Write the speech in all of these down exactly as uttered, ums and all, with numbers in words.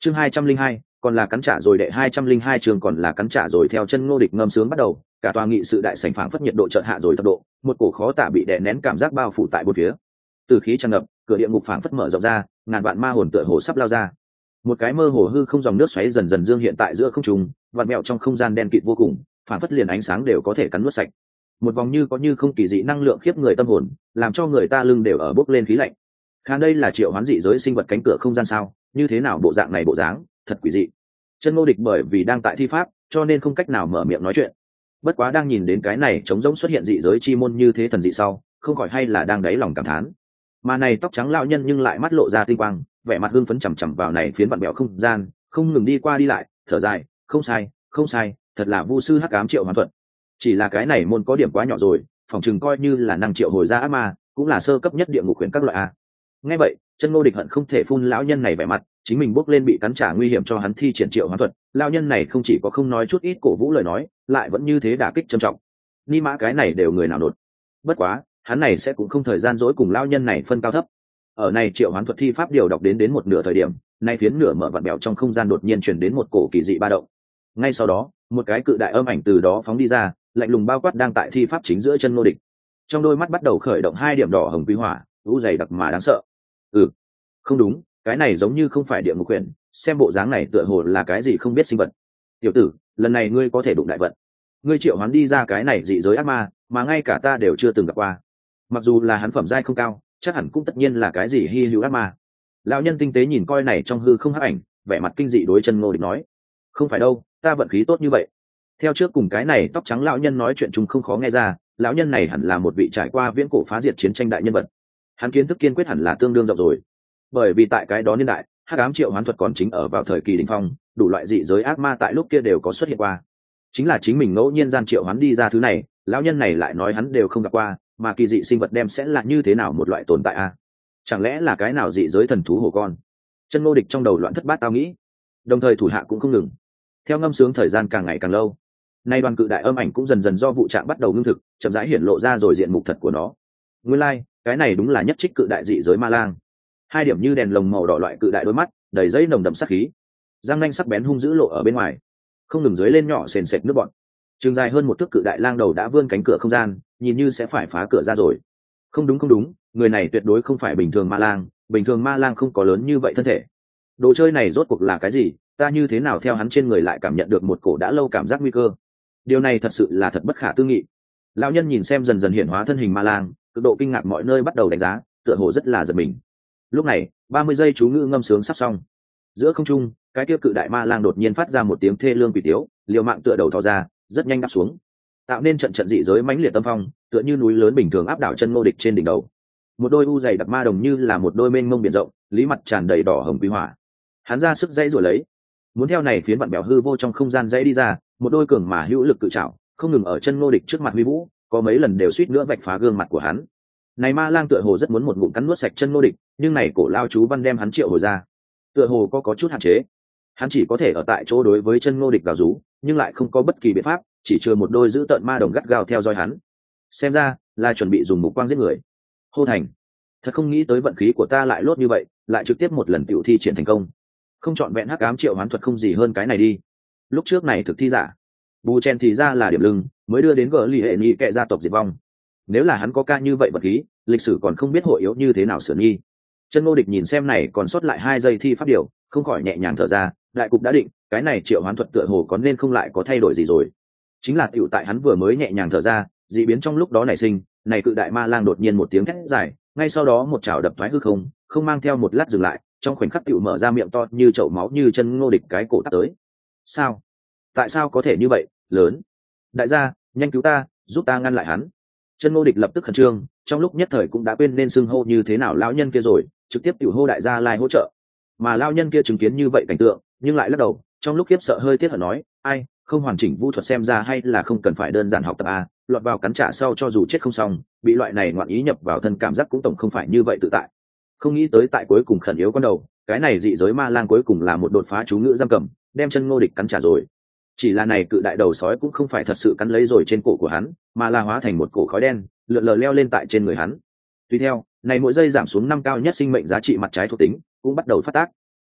chương hai trăm linh hai còn là cắn trả rồi, đệ hai trăm linh hai trường còn là cắn trả rồi. Theo chân Ngô Địch ngâm sướng bắt đầu, cả tòa nghị sự đại sảnh phảng phất nhiệt độ chợt hạ rồi thập độ, một cổ khó tả bị đè nén cảm giác bao phủ tại bốn phía. Từ khí tràn ngập, cửa địa ngục phảng phất mở rộng ra, ngàn vạn ma hồn tựa hồ sắp lao ra. Một cái mơ hồ hư không dòng nước xoáy dần dần dương hiện tại giữa không trung, vặn mèo trong không gian đen kịt vô cùng, phảng phất liền ánh sáng đều có thể cắn nuốt sạch. Một vòng như có như không kỳ dị năng lượng khiếp người tâm hồn, làm cho người ta lưng đều ở bốc lên khí lạnh. Khá đây là triệu hoán dị giới sinh vật cánh cửa không gian sao? Như thế nào bộ dạng này bộ dáng, thật quỷ dị. Chân Ngô Địch bởi vì đang tại thi pháp, cho nên không cách nào mở miệng nói chuyện. Bất quá đang nhìn đến cái này trống rỗng xuất hiện dị giới chi môn như thế thần dị sau, không khỏi hay là đang đáy lòng cảm thán. Mà này tóc trắng lão nhân nhưng lại mắt lộ ra tinh quang, vẻ mặt hưng phấn chằm chằm vào này phiến vặn bẹo không gian, không ngừng đi qua đi lại, thở dài, không sai, không sai, thật là vu sư hắc ám triệu hoán thuật. Chỉ là cái này môn có điểm quá nhỏ rồi, phòng chừng coi như là năng triệu hồi ra ác ma, cũng là sơ cấp nhất địa ngục quyển các loại a. Nghe vậy, Chân Ngô Địch hận không thể phun lão nhân này vẻ mặt, chính mình bước lên bị cắn trả nguy hiểm cho hắn thi triển triệu hoán thuật, lão nhân này không chỉ có không nói chút ít cổ vũ lời nói, lại vẫn như thế đả kích trầm trọng. Ni mã cái này đều người nào nột. Bất quá, hắn này sẽ cũng không thời gian dỗi cùng lão nhân này phân cao thấp. Ở này triệu hoán thuật thi pháp điều đọc đến đến một nửa thời điểm, nay phiến nửa mở vặn bèo trong không gian đột nhiên truyền đến một cổ kỳ dị ba động. Ngay sau đó, một cái cự đại âm ảnh từ đó phóng đi ra, lạnh lùng bao quát đang tại thi pháp chính giữa Chân Ngô Địch. Trong đôi mắt bắt đầu khởi động hai điểm đỏ hồng quý hỏa, u dày đặc mà đáng sợ. Ừ, không đúng, cái này giống như không phải địa ngục quyển, xem bộ dáng này tựa hồ là cái gì không biết sinh vật. Tiểu tử, lần này ngươi có thể đụng đại vận. Ngươi triệu hoán đi ra cái này dị giới ác ma, mà ngay cả ta đều chưa từng gặp qua. Mặc dù là hắn phẩm giai không cao, chắc hẳn cũng tất nhiên là cái gì hi hữu ác ma. Lão nhân tinh tế nhìn coi này trong hư không hắc ảnh, vẻ mặt kinh dị đối Chân Ngô Địch nói: không phải đâu, ta vận khí tốt như vậy. Theo trước cùng cái này tóc trắng lão nhân nói chuyện chung không khó nghe ra, lão nhân này hẳn là một vị trải qua viễn cổ phá diệt chiến tranh đại nhân vật. Hắn kiến thức kiên quyết hẳn là tương đương rộng rồi, bởi vì tại cái đó niên đại, hắc ám triệu hoán thuật còn chính ở vào thời kỳ đỉnh phong, đủ loại dị giới ác ma tại lúc kia đều có xuất hiện qua. Chính là chính mình ngẫu nhiên gian triệu hoán đi ra thứ này, lão nhân này lại nói hắn đều không gặp qua, mà kỳ dị sinh vật đem sẽ là như thế nào một loại tồn tại a? Chẳng lẽ là cái nào dị giới thần thú hổ con? Chân Ngô Địch trong đầu loạn thất bát tao nghĩ, đồng thời thủ hạ cũng không ngừng. Theo ngâm sướng thời gian càng ngày càng lâu, nay đoàn cự đại âm ảnh cũng dần dần do vụ trạng bắt đầu ngưng thực, chậm rãi hiển lộ ra rồi diện mục thật của nó. Nguyên lai, like, cái này đúng là nhất trích cự đại dị giới ma lang. Hai điểm như đèn lồng màu đỏ loại cự đại đôi mắt, đầy dây nồng đậm sát khí, răng nanh sắc bén hung dữ lộ ở bên ngoài, không ngừng dưới lên nhỏ sền sệt nước bọn. Trường dài hơn một thước cự đại lang đầu đã vươn cánh cửa không gian, nhìn như sẽ phải phá cửa ra rồi. Không đúng không đúng, người này tuyệt đối không phải bình thường ma lang, bình thường ma lang không có lớn như vậy thân thể. Đồ chơi này rốt cuộc là cái gì? Ta như thế nào theo hắn trên người lại cảm nhận được một cổ đã lâu cảm giác nguy cơ? Điều này thật sự là thật bất khả tư nghị. Lão nhân nhìn xem dần dần hiện hóa thân hình ma lang, cực độ kinh ngạc mọi nơi bắt đầu đánh giá, tựa hồ rất là giật mình. Lúc này, ba mươi giây chú ngữ ngâm sướng sắp xong. Giữa không trung, cái kia cự đại ma lang đột nhiên phát ra một tiếng thê lương quỷ tiếu, liều mạng tựa đầu thò ra, rất nhanh đáp xuống, tạo nên trận trận dị giới mãnh liệt tâm phong, tựa như núi lớn bình thường áp đảo Chân Ngô Địch trên đỉnh đầu. Một đôi u dày đặc ma đồng như là một đôi mênh mông biển rộng, lý mặt tràn đầy đỏ hồng quý hỏa. Hắn ra sức dãy rồi lấy, muốn theo này phiến vặn bèo hư vô trong không gian dãy đi ra, một đôi cường mà hữu lực cự trảo, không ngừng ở Chân Ngô Địch trước mặt huy vũ, có mấy lần đều suýt nữa vạch phá gương mặt của hắn. Này ma lang tựa hồ rất muốn một ngụm cắn nuốt sạch Chân Ngô Địch, nhưng này cổ lao chú văn đem hắn triệu hồi ra, tựa hồ có có chút hạn chế. Hắn chỉ có thể ở tại chỗ đối với Chân Ngô Địch gào rú, nhưng lại không có bất kỳ biện pháp, chỉ chừa một đôi giữ tợn ma đồng gắt gao theo dõi hắn. Xem ra là chuẩn bị dùng mục quang giết người. Hô thành, thật không nghĩ tới vận khí của ta lại lốt như vậy, lại trực tiếp một lần tiểu thi triển thành công. Không chọn vẹn hắc ám triệu hoán thuật không gì hơn cái này đi. Lúc trước này thực thi giả, bù chen thì ra là điểm lưng, mới đưa đến gỡ lì hệ nhị kệ gia tộc diệt vong. Nếu là hắn có ca như vậy vật khí, lịch sử còn không biết hội yếu như thế nào sửa nghi. Chân Ngô Địch nhìn xem này còn sót lại hai giây thi pháp điều, không khỏi nhẹ nhàng thở ra, đại cục đã định, cái này triệu hoán thuật tựa hồ có nên không lại có thay đổi gì rồi. Chính là tiểu tại hắn vừa mới nhẹ nhàng thở ra, dị biến trong lúc đó nảy sinh, này cự đại ma lang đột nhiên một tiếng thét dài, ngay sau đó một chảo đập thoái hư không, không mang theo một lát dừng lại, trong khoảnh khắc tiểu mở ra miệng to như chậu máu như Chân Ngô Địch cái cổ tắt tới. Sao? Tại sao có thể như vậy? Lớn, đại gia, nhanh cứu ta, giúp ta ngăn lại hắn. Chân Ngô Địch lập tức khẩn trương, trong lúc nhất thời cũng đã quên nên xưng hô như thế nào lão nhân kia rồi, trực tiếp tiểu hô đại gia lai hỗ trợ. Mà lão nhân kia chứng kiến như vậy cảnh tượng, nhưng lại lắc đầu, trong lúc khiếp sợ hơi tiếc hận nói, ai, không hoàn chỉnh vũ thuật xem ra hay là không cần phải đơn giản học tập a, lọt vào cắn trả sau cho dù chết không xong, bị loại này ngoạn ý nhập vào thân cảm giác cũng tổng không phải như vậy tự tại. Không nghĩ tới tại cuối cùng khẩn yếu con đầu, cái này dị giới ma lang cuối cùng là một đột phá chú ngữ giam cầm, đem Chân Ngô Địch cắn trả rồi. Chỉ là này cự đại đầu sói cũng không phải thật sự cắn lấy rồi trên cổ của hắn, mà là hóa thành một cổ khói đen, lượn lờ leo lên tại trên người hắn. Tuy theo, này mỗi giây giảm xuống năm cao nhất sinh mệnh giá trị mặt trái thuộc tính, cũng bắt đầu phát tác.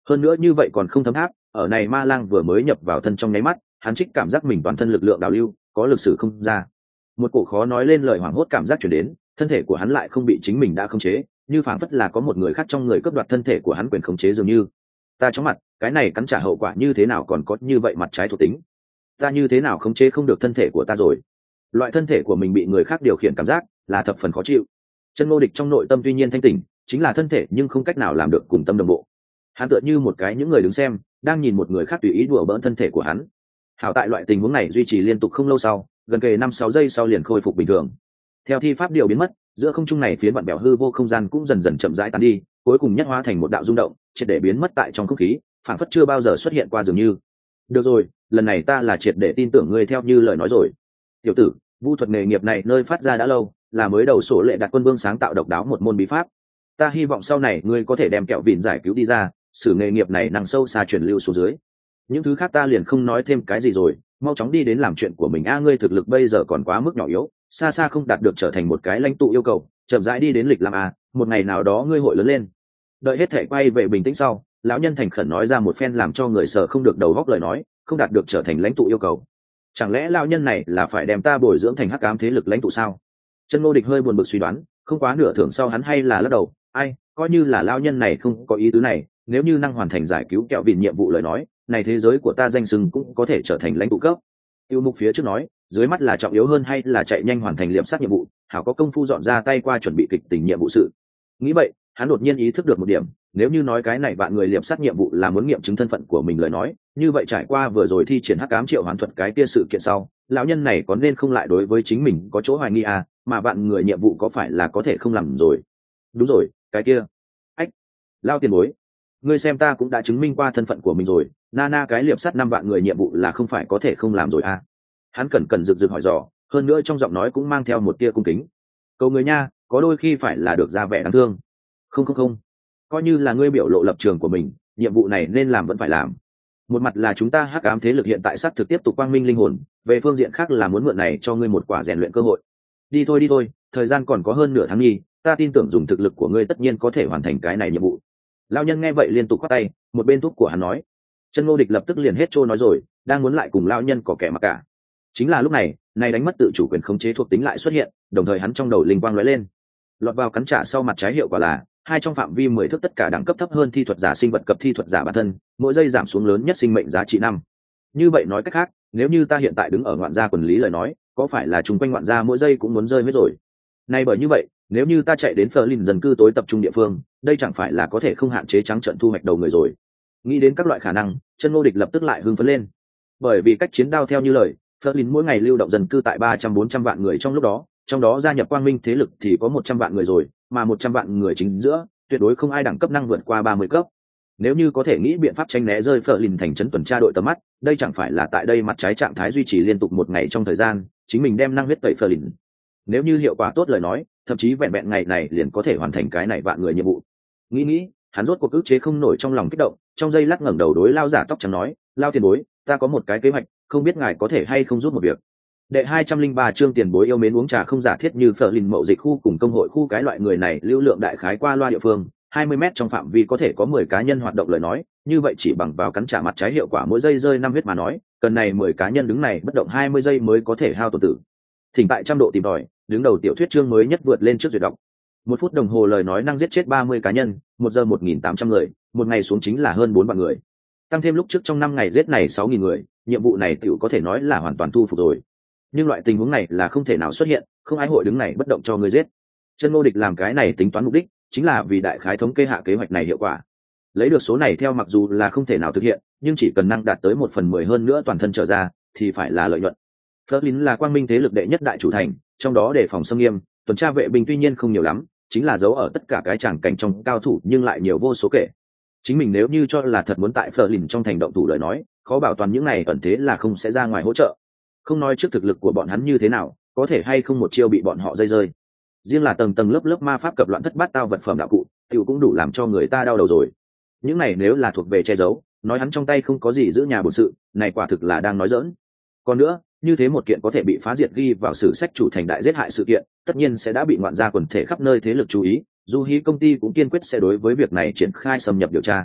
hơn nữa như vậy còn không thấm tháp. Ở này ma lang vừa mới nhập vào thân trong nháy mắt, hắn trích cảm giác mình toàn thân lực lượng đào lưu có lực sử không ra, một cổ khó nói lên lời hoảng hốt cảm giác chuyển đến, thân thể của hắn lại không bị chính mình đã khống chế, như phảng phất là có một người khác trong người cướp đoạt thân thể của hắn quyền khống chế dường như. Ta chóng mặt, cái này cắn trả hậu quả như thế nào còn có như vậy mặt trái thuộc tính, ta như thế nào khống chế không được thân thể của ta rồi. Loại thân thể của mình bị người khác điều khiển cảm giác là thập phần khó chịu. Chân Ngô Địch trong nội tâm tuy nhiên thanh tỉnh, chính là thân thể nhưng không cách nào làm được cùng tâm đồng bộ. Hắn tựa như một cái những người đứng xem đang nhìn một người khác tùy ý đùa bỡn thân thể của hắn. Hảo tại loại tình huống này duy trì liên tục không lâu sau, gần kề năm sáu giây sau liền khôi phục bình thường. Theo thi pháp điều biến mất, giữa không trung này phiến vặn bèo hư vô không gian cũng dần dần chậm rãi tán đi, cuối cùng nhất hóa thành một đạo rung động, triệt để biến mất tại trong không khí, phản phất chưa bao giờ xuất hiện qua dường như. Được rồi, lần này ta là triệt để tin tưởng ngươi theo như lời nói rồi. Tiểu tử, vu thuật nghề nghiệp này nơi phát ra đã lâu, là mới đầu sổ lệ đặt quân vương sáng tạo độc đáo một môn bí pháp. Ta hy vọng sau này ngươi có thể đem kẹo vịn giải cứu đi ra, sử nghề nghiệp này năng sâu xa truyền lưu xuống dưới. Những thứ khác ta liền không nói thêm cái gì rồi, mau chóng đi đến làm chuyện của mình a. Ngươi thực lực bây giờ còn quá mức nhỏ yếu, xa xa không đạt được trở thành một cái lãnh tụ yêu cầu, chậm rãi đi đến lịch làm a, một ngày nào đó ngươi hội lớn lên. Đợi hết thể quay về bình tĩnh sau, lão nhân thành khẩn nói ra một phen làm cho người sợ không được đầu góc lời nói, không đạt được trở thành lãnh tụ yêu cầu. Chẳng lẽ lão nhân này là phải đem ta bồi dưỡng thành hắc ám thế lực lãnh tụ sao? Chân Ngô Địch hơi buồn bực suy đoán, không quá nửa thưởng sau hắn hay là lắc đầu, ai, coi như là lão nhân này không có ý tứ này, nếu như năng hoàn thành giải cứu kẹo vịn nhiệm vụ lời nói, này thế giới của ta danh xưng cũng có thể trở thành lãnh tụ cấp. Tiêu Mục phía trước nói, dưới mắt là trọng yếu hơn hay là chạy nhanh hoàn thành liệp sát nhiệm vụ, hảo có công phu dọn ra tay qua chuẩn bị kịch tình nhiệm vụ sự. Nghĩ vậy, hắn đột nhiên ý thức được một điểm, nếu như nói cái này vạn người liệp sát nhiệm vụ là muốn nghiệm chứng thân phận của mình lời nói, như vậy trải qua vừa rồi thi triển hắc ám triệu hoán thuật cái kia sự kiện sau, lão nhân này có nên không lại đối với chính mình có chỗ hoài nghi à, mà vạn người nhiệm vụ có phải là có thể không làm rồi. Đúng rồi, cái kia. Ách, lao tiền bối, ngươi xem ta cũng đã chứng minh qua thân phận của mình rồi, na na cái liệp sát năm vạn người nhiệm vụ là không phải có thể không làm rồi à. Hắn cẩn cẩn rực rực hỏi dò, hơn nữa trong giọng nói cũng mang theo một tia cung kính. Cầu người nha, có đôi khi phải là được ra vẻ đáng thương. Không không không, coi như là ngươi biểu lộ lập trường của mình, nhiệm vụ này nên làm vẫn phải làm. Một mặt là chúng ta hắc ám thế lực hiện tại xác thực tiếp tục quang minh linh hồn, về phương diện khác là muốn mượn này cho ngươi một quả rèn luyện cơ hội. Đi thôi đi thôi, thời gian còn có hơn nửa tháng nhi, ta tin tưởng dùng thực lực của ngươi tất nhiên có thể hoàn thành cái này nhiệm vụ. Lão nhân nghe vậy liên tục khoát tay, một bên thúc của hắn nói. Chân Ngô Địch lập tức liền hết trôi nói rồi, đang muốn lại cùng lão nhân có kẻ mặc cả. Chính là lúc này, này đánh mất tự chủ quyền khống chế thuộc tính lại xuất hiện, đồng thời hắn trong đầu linh quang lóe lên. Lọt vào cắn trả sau mặt trái hiệu quả là hai trong phạm vi mười thước tất cả đẳng cấp thấp hơn thi thuật giả sinh vật cập thi thuật giả bản thân, mỗi giây giảm xuống lớn nhất sinh mệnh giá trị năm. Như vậy nói cách khác, nếu như ta hiện tại đứng ở ngoạn gia quần lý lời nói, có phải là chung quanh ngoạn gia mỗi giây cũng muốn rơi hết rồi. Nay bởi như vậy, nếu như ta chạy đến Berlin dần cư tối tập trung địa phương, đây chẳng phải là có thể không hạn chế trắng trợn thu hoạch đầu người rồi. Nghĩ đến các loại khả năng, Chân Ngô Địch lập tức lại hưng phấn lên. Bởi vì cách chiến đao theo như lời, Berlin mỗi ngày lưu động dân cư tại ba trăm bốn trăm vạn người trong lúc đó, trong đó gia nhập quang minh thế lực thì có một trăm vạn người rồi, mà một trăm vạn người chính giữa, tuyệt đối không ai đẳng cấp năng vượt qua ba mươi cấp. Nếu như có thể nghĩ biện pháp tránh né rơi Berlin thành trấn tuần tra đội tầm mắt, đây chẳng phải là tại đây mặt trái trạng thái duy trì liên tục một ngày trong thời gian, chính mình đem năng huyết tẩy Berlin. Nếu như hiệu quả tốt lời nói, thậm chí vẹn vẹn ngày này liền có thể hoàn thành cái này vạn người nhiệm vụ. Nghĩ nghĩ, hắn rốt cuộc ức chế không nổi trong lòng kích động, trong giây lát ngẩng đầu đối lao giả tóc trắng nói, lao tiền bối, ta có một cái kế hoạch, không biết ngài có thể hay không giúp một việc. Đệ hai trăm linh ba chương tiền bối yêu mến uống trà không giả thiết như Berlin mậu dịch khu cùng công hội khu cái loại người này lưu lượng đại khái qua loa địa phương, hai mươi mét trong phạm vi có thể có mười cá nhân hoạt động lời nói, như vậy chỉ bằng vào cắn trả mặt trái hiệu quả mỗi giây rơi năm huyết mà nói, cần này mười cá nhân đứng này bất động hai mươi giây mới có thể hao tổn tử. Thỉnh tại trăm độ tìm tòi, đứng đầu tiểu thuyết chương mới nhất vượt lên trước duyệt đọc. Một phút đồng hồ lời nói năng giết chết ba mươi cá nhân, một giờ một nghìn tám trăm người, một ngày xuống chính là hơn bốn vạn người. Tăng thêm lúc trước trong năm ngày giết này sáu nghìn người, nhiệm vụ này tiểu có thể nói là hoàn toàn thu phục rồi. Nhưng loại tình huống này là không thể nào xuất hiện, không ai hội đứng này bất động cho người giết. Chân Ngô Địch làm cái này tính toán mục đích, chính là vì đại khái thống kê hạ kế hoạch này hiệu quả. Lấy được số này theo mặc dù là không thể nào thực hiện, nhưng chỉ cần năng đạt tới một phần mười hơn nữa toàn thân trở ra, thì phải là lợi nhuận. Berlin là quang minh thế lực đệ nhất đại chủ thành, trong đó đề phòng xâm nghiêm, tuần tra vệ binh tuy nhiên không nhiều lắm, chính là giấu ở tất cả cái tràng cảnh trong cao thủ nhưng lại nhiều vô số kể. Chính mình nếu như cho là thật muốn tại Berlin trong thành động thủ lời nói, khó bảo toàn những này ẩn thế là không sẽ ra ngoài hỗ trợ. Không nói trước thực lực của bọn hắn như thế nào, có thể hay không một chiêu bị bọn họ dây rơi. Riêng là tầng tầng lớp lớp ma pháp cập loạn thất bát tao vật phẩm đạo cụ, tiểu cũng đủ làm cho người ta đau đầu rồi. Những này nếu là thuộc về che giấu, nói hắn trong tay không có gì giữ nhà bổn sự, này quả thực là đang nói giỡn. Còn nữa, như thế một kiện có thể bị phá diệt ghi vào sử sách chủ thành đại giết hại sự kiện, tất nhiên sẽ đã bị ngoạn gia quần thể khắp nơi thế lực chú ý, Du Hí công ty cũng kiên quyết sẽ đối với việc này triển khai xâm nhập điều tra.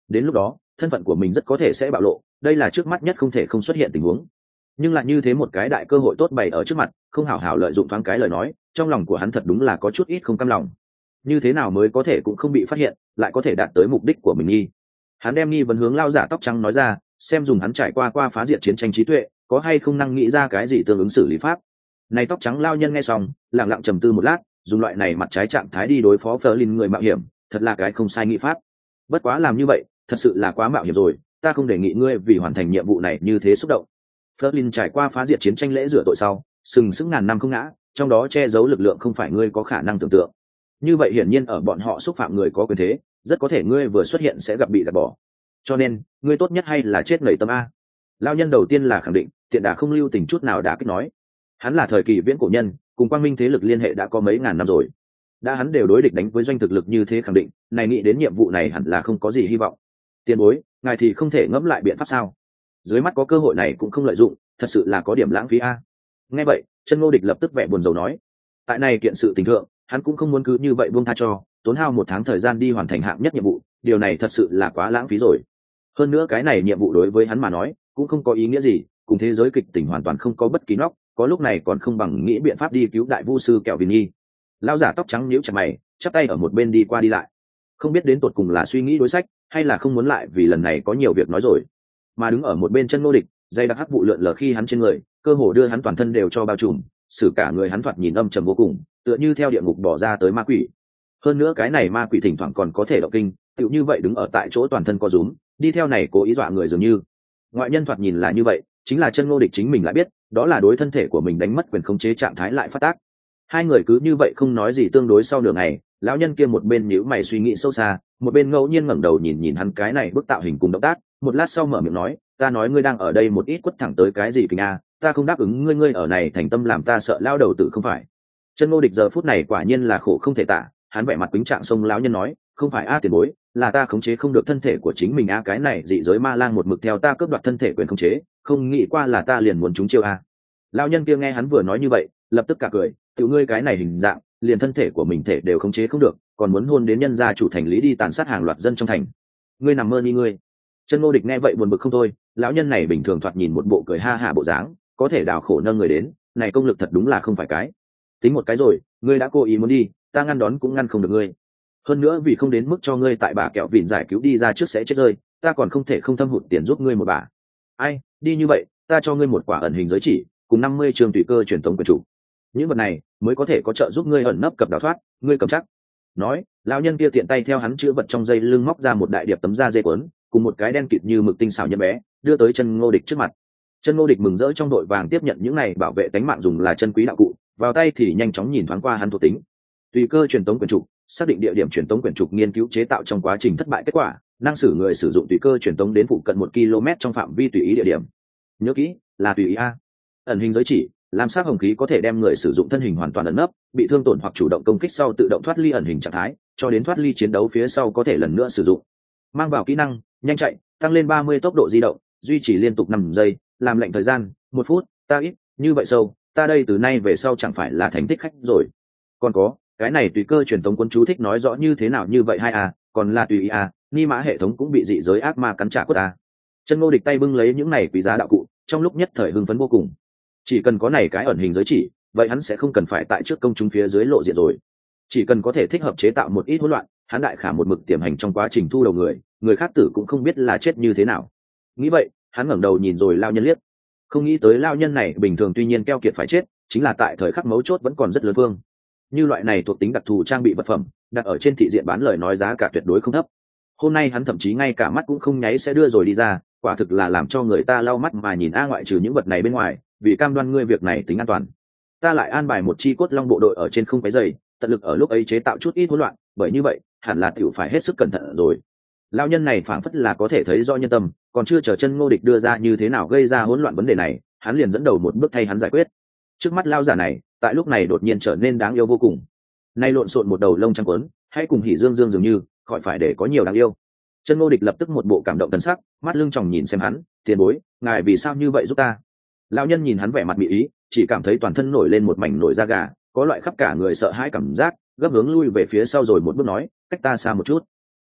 đến lúc đó thân phận của mình rất có thể sẽ bạo lộ, đây là trước mắt nhất không thể không xuất hiện tình huống. Nhưng lại như thế một cái đại cơ hội tốt bày ở trước mặt, không hảo hảo lợi dụng thoáng cái lời nói, trong lòng của hắn thật đúng là có chút ít không cam lòng. Như thế nào mới có thể cũng không bị phát hiện, lại có thể đạt tới mục đích của mình nghi? Hắn đem nghi vấn hướng lao giả tóc trắng nói ra, xem dùng hắn trải qua qua phá diệt chiến tranh trí tuệ, có hay không năng nghĩ ra cái gì tương ứng xử lý pháp. Này tóc trắng lao nhân nghe xong, lặng lặng trầm tư một lát, dùng loại này mặt trái trạng thái đi đối phó Flerlin người mạo hiểm, thật là cái không sai nghĩ pháp. Bất quá làm như vậy, thật sự là quá mạo hiểm rồi, ta không đề nghị ngươi vì hoàn thành nhiệm vụ này như thế xúc động. Flerlin trải qua phá diệt chiến tranh lễ rửa tội sau, sừng sững ngàn năm không ngã, trong đó che giấu lực lượng không phải ngươi có khả năng tưởng tượng. Như vậy hiển nhiên ở bọn họ xúc phạm người có quyền thế, rất có thể ngươi vừa xuất hiện sẽ gặp bị gạt bỏ. Cho nên, ngươi tốt nhất hay là chết nảy tâm a. Lao nhân đầu tiên là khẳng định, tiện đà không lưu tình chút nào đã kích nói. Hắn là thời kỳ viễn cổ nhân, cùng quang minh thế lực liên hệ đã có mấy ngàn năm rồi. Đã hắn đều đối địch đánh với doanh thực lực như thế khẳng định, này nghĩ đến nhiệm vụ này hẳn là không có gì hy vọng. Tiền bối, ngài thì không thể ngẫm lại biện pháp sao? Dưới mắt có cơ hội này cũng không lợi dụng, thật sự là có điểm lãng phí a. Nghe vậy, Chân Ngô Địch lập tức vẻ buồn rầu nói, tại này kiện sự tình thượng, hắn cũng không muốn cứ như vậy buông tha cho, tốn hao một tháng thời gian đi hoàn thành hạng nhất nhiệm vụ, điều này thật sự là quá lãng phí rồi. Hơn nữa cái này nhiệm vụ đối với hắn mà nói, cũng không có ý nghĩa gì, cùng thế giới kịch tình hoàn toàn không có bất kỳ nóc, có lúc này còn không bằng nghĩ biện pháp đi cứu đại vu sư Kẹo Vin Nhi. Lão giả tóc trắng nhíu chặt mày, chắp tay ở một bên đi qua đi lại, không biết đến tột cùng là suy nghĩ đối sách, hay là không muốn lại vì lần này có nhiều việc nói rồi. Mà đứng ở một bên Chân Ngô Địch, dây đặc hắc vụ lượn lờ khi hắn trên người, cơ hồ đưa hắn toàn thân đều cho bao trùm, xử cả người hắn thoạt nhìn âm trầm vô cùng, tựa như theo địa ngục bỏ ra tới ma quỷ. Hơn nữa cái này ma quỷ thỉnh thoảng còn có thể động kinh, tựu như vậy đứng ở tại chỗ toàn thân co rúm, đi theo này cố ý dọa người dường như. Ngoại nhân thoạt nhìn là như vậy, chính là Chân Ngô Địch chính mình lại biết, đó là đối thân thể của mình đánh mất quyền khống chế trạng thái lại phát tác. Hai người cứ như vậy không nói gì tương đối sau nửa ngày, lão nhân kia một bên nhíu mày suy nghĩ sâu xa, một bên ngẫu nhiên ngẩng đầu nhìn nhìn hắn cái này bức tạo hình cùng động tác, một lát sau mở miệng nói, ta nói ngươi đang ở đây một ít quất thẳng tới cái gì kình a, ta không đáp ứng ngươi, ngươi ở này thành tâm làm ta sợ lao đầu tử không phải. Chân Ngô Địch giờ phút này quả nhiên là khổ không thể tả, hắn vẻ mặt quýnh trạng sông lão nhân nói, không phải a tiền bối, là ta khống chế không được thân thể của chính mình a, cái này dị giới ma lang một mực theo ta cướp đoạt thân thể quyền khống chế, không nghĩ qua là ta liền muốn chúng chiêu a. Lão nhân kia nghe hắn vừa nói như vậy, lập tức cả cười, tiểu ngươi cái này hình dạng, liền thân thể của mình thể đều khống chế không được, còn muốn hôn đến nhân gia chủ thành lý đi tàn sát hàng loạt dân trong thành. Ngươi nằm mơ đi ngươi. Chân Ngô Địch nghe vậy buồn bực không thôi, lão nhân này bình thường thoạt nhìn một bộ cười ha hả bộ dáng, có thể đào khổ nâng người đến, này công lực thật đúng là không phải cái. Tính một cái rồi, ngươi đã cố ý muốn đi, ta ngăn đón cũng ngăn không được ngươi. Hơn nữa vì không đến mức cho ngươi tại bà Kẹo Vịn giải cứu đi ra trước sẽ chết rơi, ta còn không thể không thâm hụt tiền giúp ngươi một bà. Ai, đi như vậy, ta cho ngươi một quả ẩn hình giới chỉ, cùng năm mươi trường tùy cơ truyền tống quyền chủ. Những vật này mới có thể có trợ giúp ngươi ẩn nấp cập đào thoát, ngươi cầm chắc. Nói, lão nhân kia tiện tay theo hắn chữ vật trong dây lưng móc ra một đại điệp tấm da dê quấn, cùng một cái đen kịt như mực tinh xảo nhân bé, đưa tới Chân Ngô Địch trước mặt. Chân Ngô Địch mừng rỡ trong đội vàng tiếp nhận những này bảo vệ tính mạng dùng là chân quý đạo cụ, vào tay thì nhanh chóng nhìn thoáng qua hắn thuộc tính. Tùy cơ truyền tống quyền trục, xác định địa điểm truyền tống quyền trục nghiên cứu chế tạo trong quá trình thất bại kết quả, năng sử người sử dụng tùy cơ truyền tống đến phụ cận một ki lô mét trong phạm vi tùy ý địa điểm. Nhớ kỹ, là tùy ý a. Ẩn hình giới chỉ, làm sắc hồng khí có thể đem người sử dụng thân hình hoàn toàn ẩn nấp, bị thương tổn hoặc chủ động công kích sau tự động thoát ly ẩn hình trạng thái, cho đến thoát ly chiến đấu phía sau có thể lần nữa sử dụng. Mang vào kỹ năng, nhanh chạy, tăng lên ba mươi tốc độ di động, duy trì liên tục năm giây, làm lệnh thời gian một phút, ta ít, như vậy sâu, ta đây từ nay về sau chẳng phải là thành thích khách rồi. Còn có, cái này tùy cơ truyền tống quân chú thích nói rõ như thế nào như vậy hai à, còn là tùy ý à, ni mã hệ thống cũng bị dị giới ác ma cắn trả của ta. Chân Ngô Địch tay bưng lấy những này quý giá đạo cụ, trong lúc nhất thời hưng phấn vô cùng. Chỉ cần có này cái ẩn hình giới chỉ, vậy hắn sẽ không cần phải tại trước công chúng phía dưới lộ diện rồi. Chỉ cần có thể thích hợp chế tạo một ít hỗn loạn, hắn đại khả một mực tiềm hành trong quá trình thu đầu người, người khác tử cũng không biết là chết như thế nào. Nghĩ vậy, hắn ngẩng đầu nhìn rồi lao nhân liếc, không nghĩ tới lao nhân này bình thường tuy nhiên keo kiệt phải chết, chính là tại thời khắc mấu chốt vẫn còn rất lớn phương. Như loại này thuộc tính đặc thù trang bị vật phẩm, đặt ở trên thị diện bán lời nói giá cả tuyệt đối không thấp. Hôm nay hắn thậm chí ngay cả mắt cũng không nháy sẽ đưa rồi đi ra, quả thực là làm cho người ta lau mắt mà nhìn a. Ngoại trừ những vật này bên ngoài, vì cam đoan ngươi việc này tính an toàn, ta lại an bài một chi cốt long bộ đội ở trên không cái dày, tận lực ở lúc ấy chế tạo chút ít hỗn loạn, bởi như vậy hẳn là tiểu phải hết sức cẩn thận rồi. Lão nhân này phảng phất là có thể thấy do nhân tâm, còn chưa chờ Chân Ngô Địch đưa ra như thế nào gây ra hỗn loạn vấn đề này, hắn liền dẫn đầu một bước thay hắn giải quyết. Trước mắt lao giả này, tại lúc này đột nhiên trở nên đáng yêu vô cùng. Nay lộn xộn một đầu lông trắng quấn, hay cùng hỉ dương dương dường như, khỏi phải để có nhiều đáng yêu. Chân Ngô Địch lập tức một bộ cảm động thần sắc, mắt lưng tròng nhìn xem hắn, tiền bối, ngài vì sao như vậy giúp ta? Lão nhân nhìn hắn vẻ mặt mỹ ý, chỉ cảm thấy toàn thân nổi lên một mảnh nổi da gà, có loại khắp cả người sợ hãi cảm giác, gấp hướng lui về phía sau rồi một bước nói, cách ta xa một chút.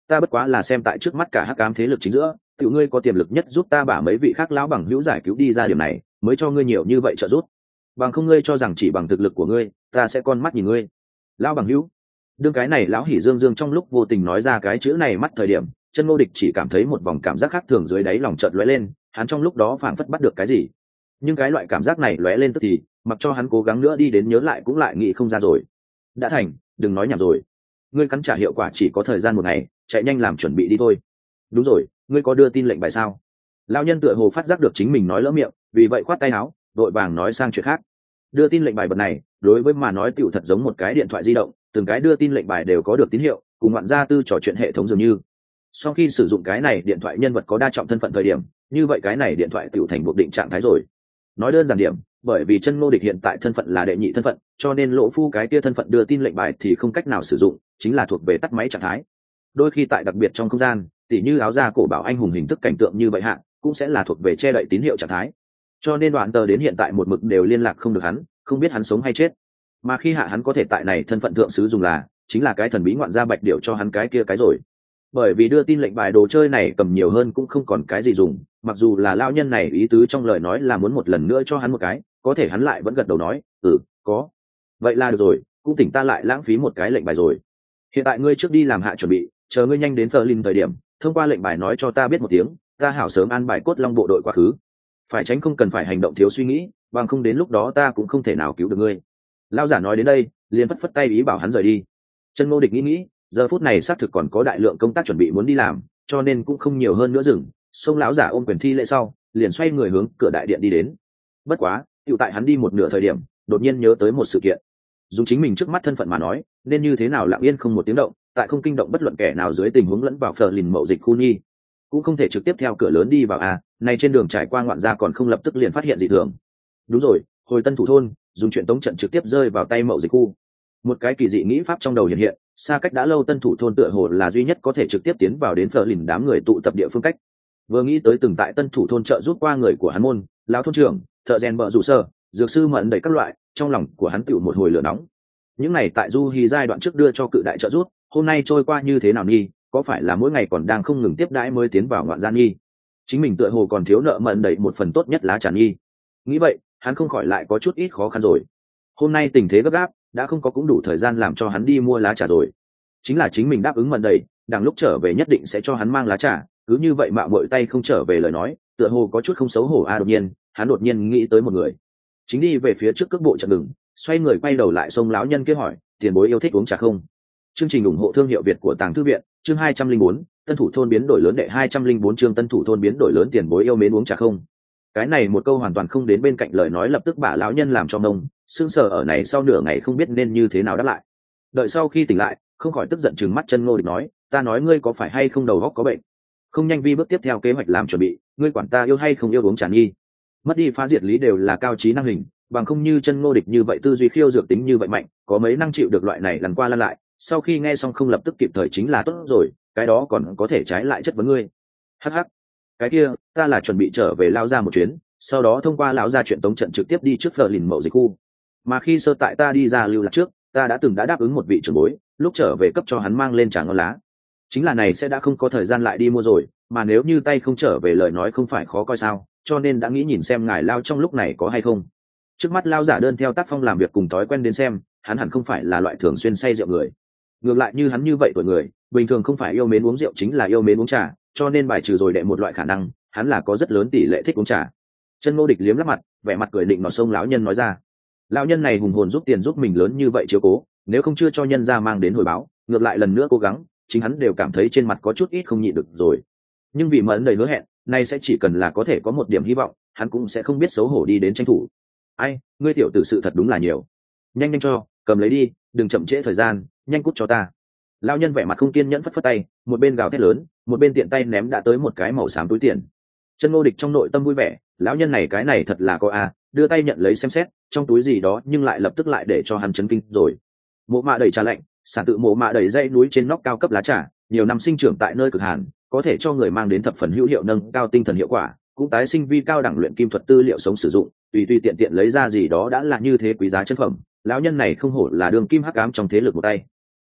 ta bất quá là xem tại trước mắt cả hắc ám thế lực chính giữa, tiểu ngươi có tiềm lực nhất giúp ta bả mấy vị khác lão bằng hữu giải cứu đi ra điểm này, mới cho ngươi nhiều như vậy trợ giúp. Bằng không ngươi cho rằng chỉ bằng thực lực của ngươi, ta sẽ con mắt nhìn ngươi. Lão bằng hữu. Đương cái này lão hỉ dương dương trong lúc vô tình nói ra cái chữ này mắt thời điểm, chân Ngô Địch chỉ cảm thấy một vòng cảm giác khác thường dưới đáy lòng chợt lóe lên, hắn trong lúc đó phảng phất bắt được cái gì. Nhưng cái loại cảm giác này lóe lên tức thì, mặc cho hắn cố gắng nữa đi đến nhớ lại cũng lại nghĩ không ra rồi. Đã thành, đừng nói nhảm rồi. Ngươi cắn trả hiệu quả chỉ có thời gian một ngày, chạy nhanh làm chuẩn bị đi thôi. Đúng rồi, ngươi có đưa tin lệnh bài sao? Lão nhân tựa hồ phát giác được chính mình nói lỡ miệng, vì vậy khoát tay áo, đội vàng nói sang chuyện khác. Đưa tin lệnh bài vật này, đối với mà nói tựu thật giống một cái điện thoại di động, từng cái đưa tin lệnh bài đều có được tín hiệu, cùng ngoạn gia tư trò chuyện hệ thống dường như. Sau khi sử dụng cái này điện thoại nhân vật có đa trọng thân phận thời điểm, như vậy cái này điện thoại tựu thành buộc định trạng thái rồi. Nói đơn giản điểm, bởi vì chân Ngô Địch hiện tại thân phận là đệ nhị thân phận, cho nên Lỗ Phu cái kia thân phận đưa tin lệnh bài thì không cách nào sử dụng, chính là thuộc về tắt máy trạng thái. Đôi khi tại đặc biệt trong không gian, tỉ như áo da cổ bảo anh hùng hình thức cảnh tượng như vậy hạ, cũng sẽ là thuộc về che đậy tín hiệu trạng thái. Cho nên đoạn tờ đến hiện tại một mực đều liên lạc không được hắn, không biết hắn sống hay chết. Mà khi hạ hắn có thể tại này thân phận thượng sứ dùng là, chính là cái thần bí ngoạn gia bạch điệu cho hắn cái kia cái rồi. Bởi vì đưa tin lệnh bài đồ chơi này cầm nhiều hơn cũng không còn cái gì dùng, mặc dù là lão nhân này ý tứ trong lời nói là muốn một lần nữa cho hắn một cái, có thể hắn lại vẫn gật đầu nói, ừ, có. Vậy là được rồi, cũng tỉnh ta lại lãng phí một cái lệnh bài rồi. Hiện tại ngươi trước đi làm hạ chuẩn bị, chờ ngươi nhanh đến Berlin thời điểm, thông qua lệnh bài nói cho ta biết một tiếng, ta hảo sớm an bài cốt long bộ đội quá khứ. Phải tránh không cần phải hành động thiếu suy nghĩ, bằng không đến lúc đó ta cũng không thể nào cứu được ngươi. Lão giả nói đến đây, liền phất phất tay ý bảo hắn rời đi. Chân Ngô Địch nghĩ nghĩ, giờ phút này xác thực còn có đại lượng công tác chuẩn bị muốn đi làm, cho nên cũng không nhiều hơn nữa dừng. Xông lão giả ôm quyền thi lễ sau, liền xoay người hướng cửa đại điện đi đến. Bất quá, tiểu tại hắn đi một nửa thời điểm, đột nhiên nhớ tới một sự kiện. Dùng chính mình trước mắt thân phận mà nói, nên như thế nào lặng yên không một tiếng động, tại không kinh động bất luận kẻ nào dưới tình huống lẫn vào phở lìn mậu dịch khu nhi, cũng không thể trực tiếp theo cửa lớn đi vào à, này trên đường trải qua ngoạn gia còn không lập tức liền phát hiện dị thường. Đúng rồi, hồi Tân Thủ thôn, dùng chuyện tống trận trực tiếp rơi vào tay mậu dịch khu. Một cái kỳ dị nghĩ pháp trong đầu hiện hiện, xa cách đã lâu Tân Thủ thôn tựa hồ là duy nhất có thể trực tiếp tiến vào đến phở lìn đám người tụ tập địa phương cách. Vừa nghĩ tới từng tại Tân Thủ thôn trợ giúp qua người của hắn môn, lão thôn trưởng, thợ rèn bợ rủ sơ, dược sư mẫn đầy các loại, trong lòng của hắn tựu một hồi lửa nóng. Những này tại du hí giai đoạn trước đưa cho cự đại trợ giúp, hôm nay trôi qua như thế nào nghi, có phải là mỗi ngày còn đang không ngừng tiếp đãi mới tiến vào ngoạn gian nghi, chính mình tựa hồ còn thiếu nợ mẫn đầy một phần tốt nhất lá trà nghi. Nghĩ vậy, hắn không khỏi lại có chút ít khó khăn rồi. Hôm nay tình thế gấp gáp, đã không có cũng đủ thời gian làm cho hắn đi mua lá trà rồi. Chính là chính mình đáp ứng mẫn đầy, đằng lúc trở về nhất định sẽ cho hắn mang lá trà, cứ như vậy mạo muội tay không trở về lời nói, tựa hồ có chút không xấu hổ a. À, đột nhiên, hắn đột nhiên nghĩ tới một người, chính đi về phía trước cước bộ chậm ngừng, xoay người quay đầu lại xông lão nhân kia hỏi, tiền bối yêu thích uống trà không? Chương trình ủng hộ thương hiệu Việt của Tàng Thư viện, chương hai trăm linh bốn, Tân Thủ thôn biến đổi lớn đệ hai trăm linh bốn chương Tân Thủ thôn biến đổi lớn, tiền bối yêu mến uống trà không? Cái này một câu hoàn toàn không đến bên cạnh lời nói lập tức bả lão nhân làm cho ngông, sững sờ ở này sau nửa ngày không biết nên như thế nào đáp lại. Đợi sau khi tỉnh lại, không khỏi tức giận trừng mắt chân Ngô Địch nói, ta nói ngươi có phải hay không đầu óc có bệnh? Không nhanh vi bước tiếp theo kế hoạch làm chuẩn bị, ngươi quản ta yêu hay không yêu uống trà nghi? Mất đi phá diệt lý đều là cao trí năng hình, bằng không như chân Ngô Địch như vậy tư duy khiêu dược tính như vậy mạnh, có mấy năng chịu được loại này lần qua lăn lại, sau khi nghe xong không lập tức kịp thời chính là tốt rồi, cái đó còn có thể trái lại chất vấn ngươi. Hắc hắc, cái kia, ta là chuẩn bị trở về lao ra một chuyến, sau đó thông qua lão ra chuyện tống trận trực tiếp đi trước phở lìn mậu dịch khu. Mà khi sơ tại ta đi ra lưu lạc trước, ta đã từng đã đáp ứng một vị trưởng bối, lúc trở về cấp cho hắn mang lên trà ngon lá. Chính là này sẽ đã không có thời gian lại đi mua rồi, mà nếu như tay không trở về lời nói không phải khó coi sao, cho nên đã nghĩ nhìn xem ngài lao trong lúc này có hay không. Trước mắt lao giả đơn theo tác phong làm việc cùng thói quen đến xem, hắn hẳn không phải là loại thường xuyên say rượu người. Ngược lại như hắn như vậy tuổi người, bình thường không phải yêu mến uống rượu chính là yêu mến uống trà, cho nên bài trừ rồi đệ một loại khả năng, hắn là có rất lớn tỷ lệ thích uống trà. Chân Ngô Địch liếm lắp mặt, vẻ mặt cười định nọ sông lão nhân nói ra. Lão nhân này hùng hồn giúp tiền giúp mình lớn như vậy chiếu cố, nếu không chưa cho nhân ra mang đến hồi báo, ngược lại lần nữa cố gắng, chính hắn đều cảm thấy trên mặt có chút ít không nhịn được rồi. Nhưng vì mẫn đầy hứa hẹn, nay sẽ chỉ cần là có thể có một điểm hy vọng, hắn cũng sẽ không biết xấu hổ đi đến tranh thủ. Ai, ngươi tiểu tử sự thật đúng là nhiều. Nhanh nhanh cho, cầm lấy đi, đừng chậm trễ thời gian, nhanh cút cho ta. Lão nhân vẻ mặt không kiên nhẫn phất phất tay, một bên gào thét lớn, một bên tiện tay ném đã tới một cái màu xám túi tiền. Chân Ngô Địch trong nội tâm vui vẻ, lão nhân này cái này thật là có a, đưa tay nhận lấy xem xét, trong túi gì đó nhưng lại lập tức lại để cho hắn chấn kinh rồi. Mộ mạ đầy trà lạnh, sản tự mộ mạ đầy dãy núi trên nóc cao cấp lá trà, nhiều năm sinh trưởng tại nơi cực hàn, có thể cho người mang đến thập phần hữu hiệu nâng cao tinh thần hiệu quả, cũng tái sinh vi cao đẳng luyện kim thuật tư liệu sống sử dụng, tùy tùy tiện tiện lấy ra gì đó đã là như thế quý giá chân phẩm. Lão nhân này không hổ là đường kim hắc ám trong thế lực một tay.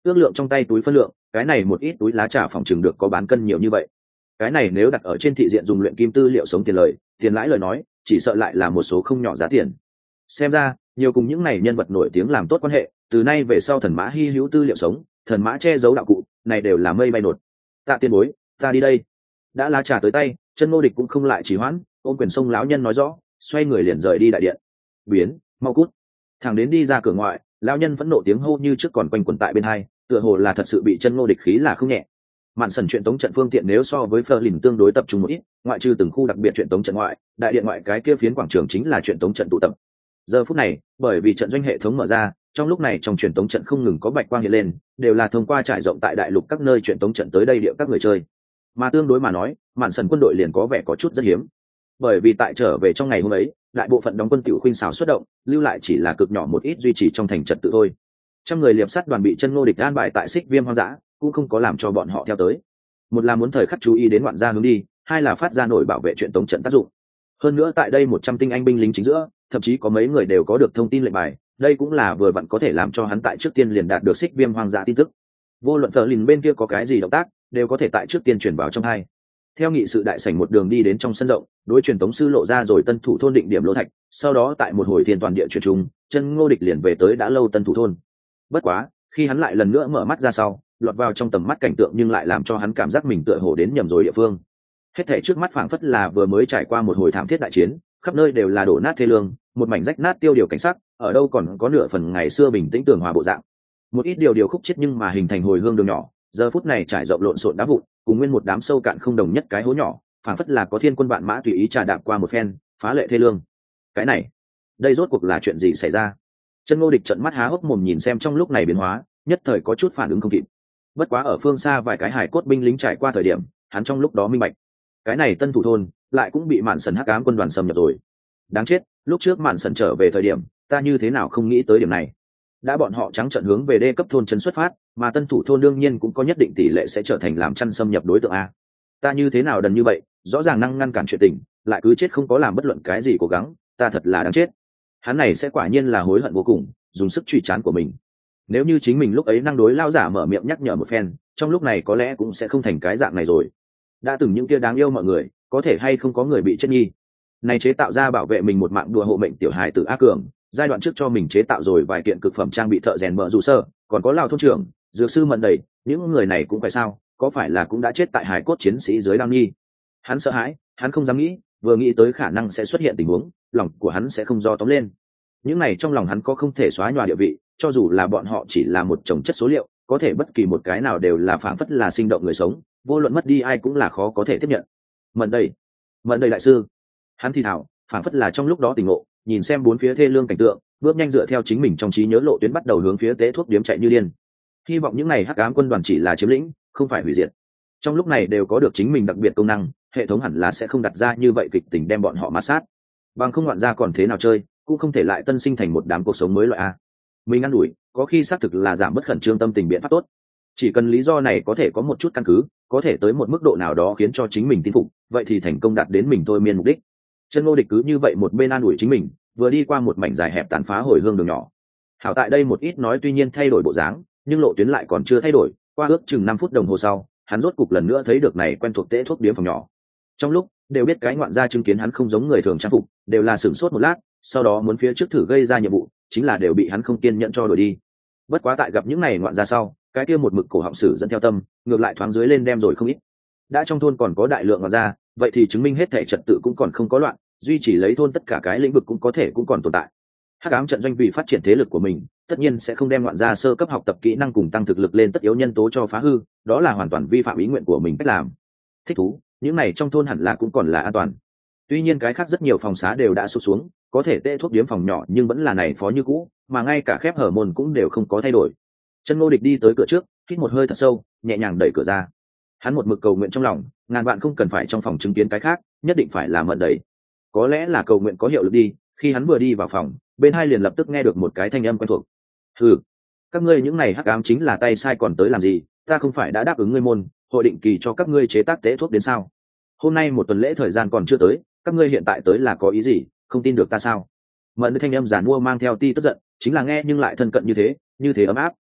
ước lượng trong tay túi phân lượng, cái này một ít túi lá trà phòng chừng được có bán cân nhiều như vậy. Cái này nếu đặt ở trên thị diện dùng luyện kim tư liệu sống tiền lời, tiền lãi lời nói, chỉ sợ lại là một số không nhỏ giá tiền. Xem ra, nhiều cùng những này nhân vật nổi tiếng làm tốt quan hệ, từ nay về sau thần mã hy hữu tư liệu sống, thần mã che giấu đạo cụ, này đều là mây bay nột. Tạ Tiên bối, ta đi đây. Đã lá trà tới tay, Chân Ngô Địch cũng không lại trì hoãn, ôm quyền sông lão nhân nói rõ, xoay người liền rời đi đại điện. Biến, mau cút. Thằng đến đi ra cửa ngoại, lão nhân vẫn nộ tiếng hô như trước còn quanh quẩn tại bên hai, tựa hồ là thật sự bị Chân Ngô Địch khí là không nhẹ. Mạn sần chuyện tống trận phương tiện nếu so với Phơ Lìn tương đối tập trung một ít, ngoại trừ từng khu đặc biệt chuyện tống trận ngoại, đại điện ngoại cái kia phiến quảng trường chính là chuyện tống trận tụ tập. Giờ phút này, bởi vì trận doanh hệ thống mở ra, trong lúc này trong truyền tống trận không ngừng có bạch quang hiện lên, đều là thông qua trải rộng tại đại lục các nơi truyền tống trận tới đây địa các người chơi. Mà tương đối mà nói, Mạn sần quân đội liền có vẻ có chút rất hiếm. Bởi vì tại trở về trong ngày hôm ấy, đại bộ phận đóng quân tiểu khuynh xảo xuất động, lưu lại chỉ là cực nhỏ một ít duy trì trong thành trật tự thôi. Trăm người liệp sắt đoàn bị Chân Ngô Địch an bài tại Xích Viêm hoang dã, cũng không có làm cho bọn họ theo tới. Một là muốn thời khắc chú ý đến ngoạn gia hướng đi, hai là phát ra nổi bảo vệ chuyện tống trận tác dụng. Hơn nữa tại đây một trăm tinh anh binh lính chính giữa, thậm chí có mấy người đều có được thông tin lệnh bài, đây cũng là vừa vặn có thể làm cho hắn tại trước tiên liền đạt được Xích Viêm hoang dã tin tức. Vô luận Phở Lìn bên kia có cái gì động tác, đều có thể tại trước tiên truyền vào trong hai. Theo nghị sự đại sảnh một đường đi đến trong sân rộng, đối truyền tống sư lộ ra rồi tân thủ thôn định điểm lỗ thạch, sau đó tại một hồi thiên toàn địa chuyển trung, Chân Ngô Địch liền về tới đã lâu tân thủ thôn. Bất quá, khi hắn lại lần nữa mở mắt ra sau, lọt vào trong tầm mắt cảnh tượng nhưng lại làm cho hắn cảm giác mình tựa hồ đến nhầm rồi địa phương. Hết thảy trước mắt phảng phất là vừa mới trải qua một hồi thảm thiết đại chiến, khắp nơi đều là đổ nát thê lương, một mảnh rách nát tiêu điều cảnh sắc, ở đâu còn có nửa phần ngày xưa bình tĩnh tường hòa bộ dạng. Một ít điều điều khúc chết nhưng mà hình thành hồi hương đường nhỏ, giờ phút này trải rộng lộn xộn đá vụn, cùng nguyên một đám sâu cạn không đồng nhất cái hố nhỏ, phảng phất là có thiên quân vạn mã tùy ý trà đạp qua một phen, phá lệ thê lương. Cái này, đây rốt cuộc là chuyện gì xảy ra? Chân Ngô Địch trợn mắt há hốc mồm nhìn xem trong lúc này biến hóa, nhất thời có chút phản ứng không kịp. Bất quá ở phương xa vài cái hải cốt binh lính trải qua thời điểm, hắn trong lúc đó minh bạch, cái này tân thủ thôn lại cũng bị Mạn Sần hắc ám quân đoàn xâm nhập rồi. Đáng chết, lúc trước Mạn Sần trở về thời điểm, ta như thế nào không nghĩ tới điểm này. Đã bọn họ trắng trợn hướng về đê cấp thôn trấn xuất phát, mà tân thủ thôn đương nhiên cũng có nhất định tỷ lệ sẽ trở thành làm chăn xâm nhập đối tượng a. Ta như thế nào đần như vậy, rõ ràng năng ngăn cản chuyện tình, lại cứ chết không có làm bất luận cái gì cố gắng, ta thật là đáng chết. Hắn này sẽ quả nhiên là hối hận vô cùng, dùng sức truy chán của mình. Nếu như chính mình lúc ấy năng đối lao giả mở miệng nhắc nhở một phen, trong lúc này có lẽ cũng sẽ không thành cái dạng này rồi. Đã từng những kia đáng yêu mọi người, có thể hay không có người bị chết nhi. Này chế tạo ra bảo vệ mình một mạng đùa hộ mệnh tiểu hài tử A Cường, giai đoạn trước cho mình chế tạo rồi vài kiện cực phẩm trang bị thợ rèn mở dù sơ, còn có Lão thôn trưởng, dược sư mận đầy, những người này cũng phải sao, có phải là cũng đã chết tại hài cốt chiến sĩ dưới đao nhi. Hắn sợ hãi, hắn không dám nghĩ, vừa nghĩ tới khả năng sẽ xuất hiện tình huống, lòng của hắn sẽ không do tóm lên. Những này trong lòng hắn có không thể xóa nhòa địa vị, cho dù là bọn họ chỉ là một chồng chất số liệu, có thể bất kỳ một cái nào đều là phảng phất là sinh động người sống, vô luận mất đi ai cũng là khó có thể tiếp nhận. Mận đây, mận đây đại sư, hắn thì thảo, phảng phất là trong lúc đó tỉnh ngộ, nhìn xem bốn phía thê lương cảnh tượng, bước nhanh dựa theo chính mình trong trí nhớ lộ tuyến bắt đầu hướng phía tế thuốc điếm chạy như điên. Hy vọng những này hắc ám quân đoàn chỉ là chiếm lĩnh, không phải hủy diệt. Trong lúc này đều có được chính mình đặc biệt công năng, hệ thống hẳn là sẽ không đặt ra như vậy kịch tình đem bọn họ mát sát. Bằng không loạn ra còn thế nào chơi, cũng không thể lại tân sinh thành một đám cuộc sống mới loại a. Mình ngăn đuổi, có khi xác thực là giảm bất khẩn trương tâm tình biện pháp tốt. Chỉ cần lý do này có thể có một chút căn cứ, có thể tới một mức độ nào đó khiến cho chính mình tin phục, vậy thì thành công đạt đến mình thôi miên mục đích. Chân Ngô Địch cứ như vậy một bên an ủi chính mình, vừa đi qua một mảnh dài hẹp tàn phá hồi hương đường nhỏ. Hảo tại đây một ít nói tuy nhiên thay đổi bộ dáng, nhưng lộ tuyến lại còn chưa thay đổi, qua ước chừng năm phút đồng hồ sau, hắn rốt cục lần nữa thấy được này quen thuộc tễ thuốc điếm phòng nhỏ. Trong lúc đều biết cái ngoạn gia chứng kiến hắn không giống người thường trang phục, đều là sửng sốt một lát, sau đó muốn phía trước thử gây ra nhiệm vụ, chính là đều bị hắn không kiên nhẫn cho đuổi đi. Bất quá tại gặp những này ngoạn gia sau, cái kia một mực cổ họng sử dẫn theo tâm, ngược lại thoáng dưới lên đem rồi không ít. Đã trong thôn còn có đại lượng ngoạn gia, vậy thì chứng minh hết thể trật tự cũng còn không có loạn, duy trì lấy thôn tất cả cái lĩnh vực cũng có thể cũng còn tồn tại. Hắc ám trận doanh vì phát triển thế lực của mình, tất nhiên sẽ không đem ngoạn gia sơ cấp học tập kỹ năng cùng tăng thực lực lên tất yếu nhân tố cho phá hư, đó là hoàn toàn vi phạm ý nguyện của mình cách làm. Thích thú, những này trong thôn hẳn là cũng còn là an toàn. Tuy nhiên cái khác rất nhiều phòng xá đều đã sụp xuống, có thể tệ thuốc điếm phòng nhỏ nhưng vẫn là này phó như cũ, mà ngay cả khép hở môn cũng đều không có thay đổi. Chân Ngô Địch đi tới cửa trước, hít một hơi thật sâu, nhẹ nhàng đẩy cửa ra. Hắn một mực cầu nguyện trong lòng, ngàn vạn không cần phải trong phòng chứng kiến cái khác, nhất định phải là mận đẩy. Có lẽ là cầu nguyện có hiệu lực đi, khi hắn vừa đi vào phòng, bên hai liền lập tức nghe được một cái thanh âm quen thuộc. Hừ, các ngươi những này hắc ám chính là tay sai còn tới làm gì? Ta không phải đã đáp ứng ngươi môn, hội định kỳ cho các ngươi chế tác tế thuốc đến sao? Hôm nay một tuần lễ thời gian còn chưa tới, các ngươi hiện tại tới là có ý gì? Không tin được ta sao? Mận thanh âm giản mua mang theo ti tức giận, chính là nghe nhưng lại thân cận như thế, như thế ấm áp.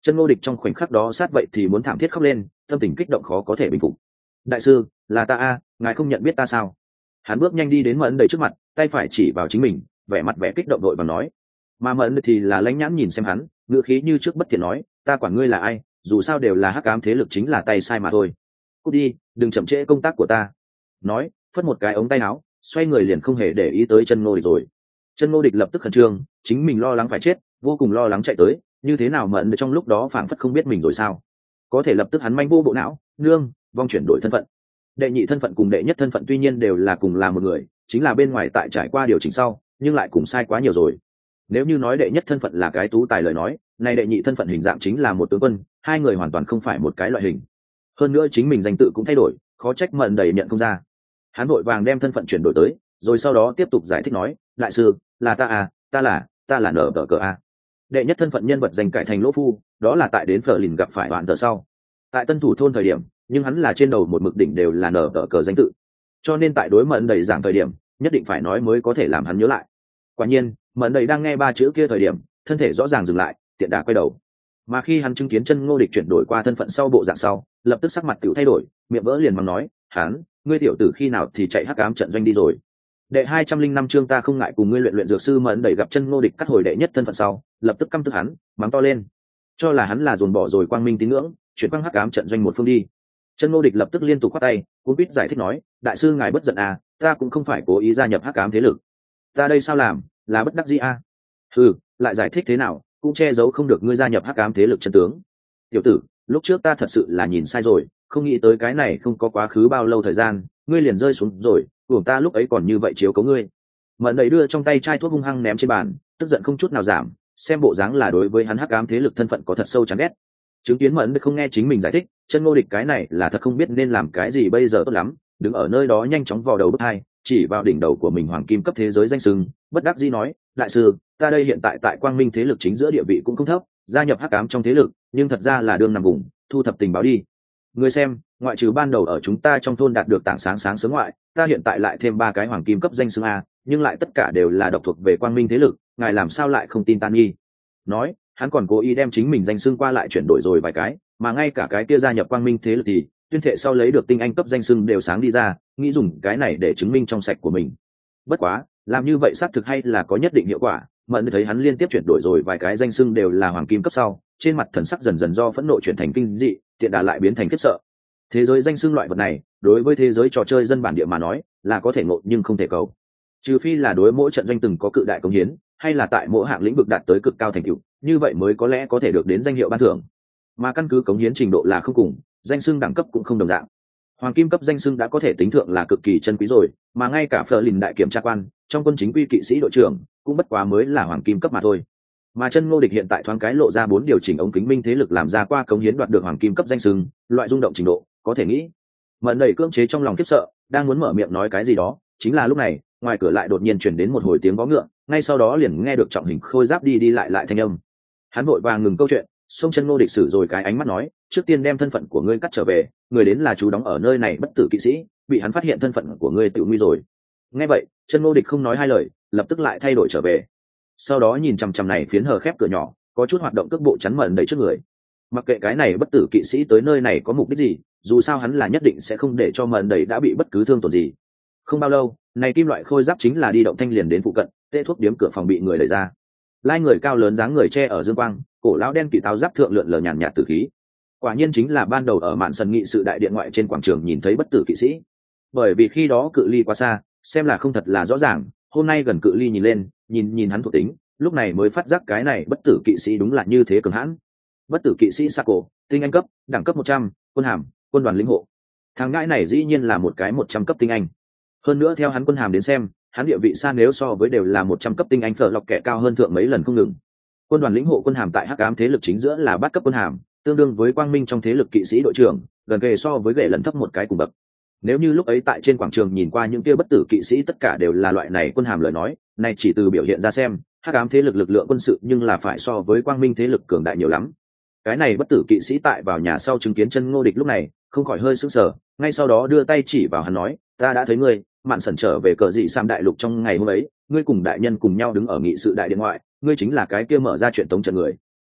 Chân Ngô Địch trong khoảnh khắc đó sát vậy thì muốn thảm thiết khóc lên, tâm tình kích động khó có thể bình phục. Đại sư, là ta a, ngài không nhận biết ta sao? Hắn bước nhanh đi đến Mẫn Đầy trước mặt, tay phải chỉ vào chính mình, vẻ mặt vẻ kích động đội và nói. Mà Mẫn thì là lãnh nhãn nhìn xem hắn, ngữ khí như trước bất thiện nói, ta quản ngươi là ai, dù sao đều là hắc ám thế lực, chính là tay sai mà thôi. Cút đi, đừng chậm trễ công tác của ta. Nói, phất một cái ống tay áo, xoay người liền không hề để ý tới Chân Ngô Địch rồi. Chân Ngô Địch lập tức khẩn trương, chính mình lo lắng phải chết, vô cùng lo lắng chạy tới, như thế nào Mẫn trong lúc đó phảng phất không biết mình rồi sao? Có thể lập tức hắn manh vô bộ não, nương, vong chuyển đổi thân phận. Đệ nhị thân phận cùng đệ nhất thân phận tuy nhiên đều là cùng là một người, chính là bên ngoài tại trải qua điều chỉnh sau, nhưng lại cùng sai quá nhiều rồi. Nếu như nói đệ nhất thân phận là cái tú tài lời nói, này đệ nhị thân phận hình dạng chính là một tướng quân, hai người hoàn toàn không phải một cái loại hình. Hơn nữa chính mình danh tự cũng thay đổi, khó trách Mẫn Đầy nhận không ra. Hắn vội vàng đem thân phận chuyển đổi tới, rồi sau đó tiếp tục giải thích nói, đại sư, là ta à, ta là, ta là nở tờ cờ a. Đệ nhất thân phận nhân vật danh cải thành Lỗ Phu, đó là tại đến Phở Lìn gặp phải đoạn tờ sau. Tại Tân Thủ thôn thời điểm, nhưng hắn là trên đầu một mực đỉnh đều là nở tờ cờ danh tự, cho nên tại đối Mẫn Đầy giảng thời điểm, nhất định phải nói mới có thể làm hắn nhớ lại. Quả nhiên, Mẫn Đầy đang nghe ba chữ kia thời điểm, thân thể rõ ràng dừng lại, tiện đà quay đầu. Mà khi hắn chứng kiến Chân Ngô Địch chuyển đổi qua thân phận sau bộ dạng sau, lập tức sắc mặt tiểu thay đổi, miệng vỡ liền mắng nói, hắn, ngươi tiểu tử khi nào thì chạy hắc ám trận doanh đi rồi? Đệ hai trăm linh năm chương ta không ngại cùng ngươi luyện luyện dược sư. Mẫn Đầy gặp Chân Ngô Địch cắt hồi đệ nhất thân phận sau, lập tức căm tức hắn, mắng to lên, cho là hắn là dồn bỏ rồi quang minh tín ngưỡng, chuyển quang hắc ám trận doanh một phương đi. Chân Ngô Địch lập tức liên tục khoát tay, cũng biết giải thích nói, đại sư ngài bất giận à, ta cũng không phải cố ý gia nhập hắc ám thế lực, ta đây sao làm, là bất đắc dĩ à? Ừ, lại giải thích thế nào, cũng che giấu không được ngươi gia nhập hắc ám thế lực chân tướng. Tiểu tử, lúc trước ta thật sự là nhìn sai rồi, không nghĩ tới cái này không có quá khứ bao lâu thời gian, ngươi liền rơi xuống rồi, uổng ta lúc ấy còn như vậy chiếu cố ngươi. Mẫn Đầy đưa trong tay chai thuốc hung hăng ném trên bàn, tức giận không chút nào giảm, xem bộ dáng là đối với hắn hắc ám thế lực thân phận có thật sâu chán ghét. Chứng kiến Mẫn không nghe chính mình giải thích, Chân Ngô Địch cái này là thật không biết nên làm cái gì bây giờ tốt lắm, đứng ở nơi đó nhanh chóng vò đầu bứt hai, chỉ vào đỉnh đầu của mình hoàng kim cấp thế giới danh sưng, bất đắc dĩ nói, đại sư, ta đây hiện tại tại quang minh thế lực chính giữa địa vị cũng không thấp, gia nhập hắc ám trong thế lực, nhưng thật ra là đương nằm vùng, thu thập tình báo đi. Người xem, ngoại trừ ban đầu ở chúng ta trong thôn đạt được tảng sáng sáng sớm ngoại, ta hiện tại lại thêm ba cái hoàng kim cấp danh xưng a, nhưng lại tất cả đều là độc thuộc về quang minh thế lực, ngài làm sao lại không tin ta nghi? Nói, hắn còn cố ý đem chính mình danh xưng qua lại chuyển đổi rồi vài cái, mà ngay cả cái kia gia nhập quang minh thế lực thì tuyên thệ sau lấy được tinh anh cấp danh xưng đều sáng đi ra, nghĩ dùng cái này để chứng minh trong sạch của mình. Bất quá, làm như vậy xác thực hay là có nhất định hiệu quả, Mẫn thấy hắn liên tiếp chuyển đổi rồi vài cái danh xưng đều là hoàng kim cấp sau, trên mặt thần sắc dần dần do phẫn nộ chuyển thành kinh dị, tiện đà lại biến thành khiếp sợ. Thế giới danh xưng loại vật này, đối với thế giới trò chơi dân bản địa mà nói, là có thể ngộ nhưng không thể cầu. Trừ phi là đối mỗi trận doanh từng có cự đại công hiến, hay là tại mỗi hạng lĩnh vực đạt tới cực cao thành tựu, như vậy mới có lẽ có thể được đến danh hiệu ban thưởng. Mà căn cứ cống hiến trình độ là không cùng, danh xưng đẳng cấp cũng không đồng dạng. Hoàng kim cấp danh xưng đã có thể tính thượng là cực kỳ chân quý rồi, mà ngay cả Phở Lìn đại kiểm tra quan, trong quân chính quy kỵ sĩ đội trưởng, cũng bất quá mới là hoàng kim cấp mà thôi. Mà Chân Ngô Địch hiện tại thoáng cái lộ ra bốn điều chỉnh ống kính minh thế lực làm ra qua cống hiến đoạt được hoàng kim cấp danh xưng, loại rung động trình độ, có thể nghĩ. Mẫn Đầy cưỡng chế trong lòng khiếp sợ, đang muốn mở miệng nói cái gì đó, chính là lúc này, ngoài cửa lại đột nhiên truyền đến một hồi tiếng vó ngựa, ngay sau đó liền nghe được trọng hình khôi giáp đi đi lại lại thanh âm. Hắn vội vàng ngừng câu chuyện, xông Chân Ngô Địch sử rồi cái ánh mắt nói, trước tiên đem thân phận của ngươi cắt trở về, người đến là chú đóng ở nơi này bất tử kỵ sĩ, bị hắn phát hiện thân phận của ngươi tự nguy rồi. Nghe vậy, Chân Ngô Địch không nói hai lời, lập tức lại thay đổi trở về. Sau đó nhìn chằm chằm này phiến hờ khép cửa nhỏ, có chút hoạt động cước bộ chắn Mẫn Đầy trước người. Mặc kệ cái này bất tử kỵ sĩ tới nơi này có mục đích gì, dù sao hắn là nhất định sẽ không để cho Mẫn Đầy đã bị bất cứ thương tổn gì. Không bao lâu, này kim loại khôi giáp chính là đi động thanh liền đến phụ cận, tê thuốc điếm cửa phòng bị người đẩy ra. Lai người cao lớn dáng người che ở dương quang, cổ lão đen kỵ táo giáp thượng lượn lờ nhàn nhạt tử khí. Quả nhiên chính là ban đầu ở mạn sân nghị sự đại điện ngoại trên quảng trường nhìn thấy bất tử kỵ sĩ. Bởi vì khi đó cự ly quá xa, xem là không thật là rõ ràng, hôm nay gần cự ly nhìn lên, nhìn nhìn hắn thuộc tính, lúc này mới phát giác cái này bất tử kỵ sĩ đúng là như thế cường hãn. Bất tử kỵ sĩ Sako, tinh anh cấp, đẳng cấp một trăm, quân hàm, quân đoàn lĩnh hộ. Thằng ngãi này dĩ nhiên là một cái một trăm cấp tinh anh. Hơn nữa theo hắn quân hàm đến xem, hắn địa vị xa nếu so với đều là một trăm cấp tinh anh phở lọc kẻ cao hơn thượng mấy lần không ngừng. Quân đoàn lĩnh hộ quân hàm tại hắc ám thế lực chính giữa là bát cấp quân hàm, tương đương với quang minh trong thế lực kỵ sĩ đội trưởng, gần kề so với gệ lần thấp một cái cùng bậc. Nếu như lúc ấy tại trên quảng trường nhìn qua những kia bất tử kỵ sĩ tất cả đều là loại này quân hàm lời nói, này chỉ từ biểu hiện ra xem, hắc ám thế lực lực lượng quân sự nhưng là phải so với quang minh thế lực cường đại nhiều lắm. Cái này bất tử kỵ sĩ tại vào nhà sau chứng kiến Chân Ngô Địch lúc này, không khỏi hơi sững sờ, ngay sau đó đưa tay chỉ vào hắn nói, ta đã thấy ngươi, mạn sẩn trở về cờ dị sam đại lục trong ngày hôm ấy, ngươi cùng đại nhân cùng nhau đứng ở nghị sự đại điện ngoại, ngươi chính là cái kia mở ra chuyện tống trận người.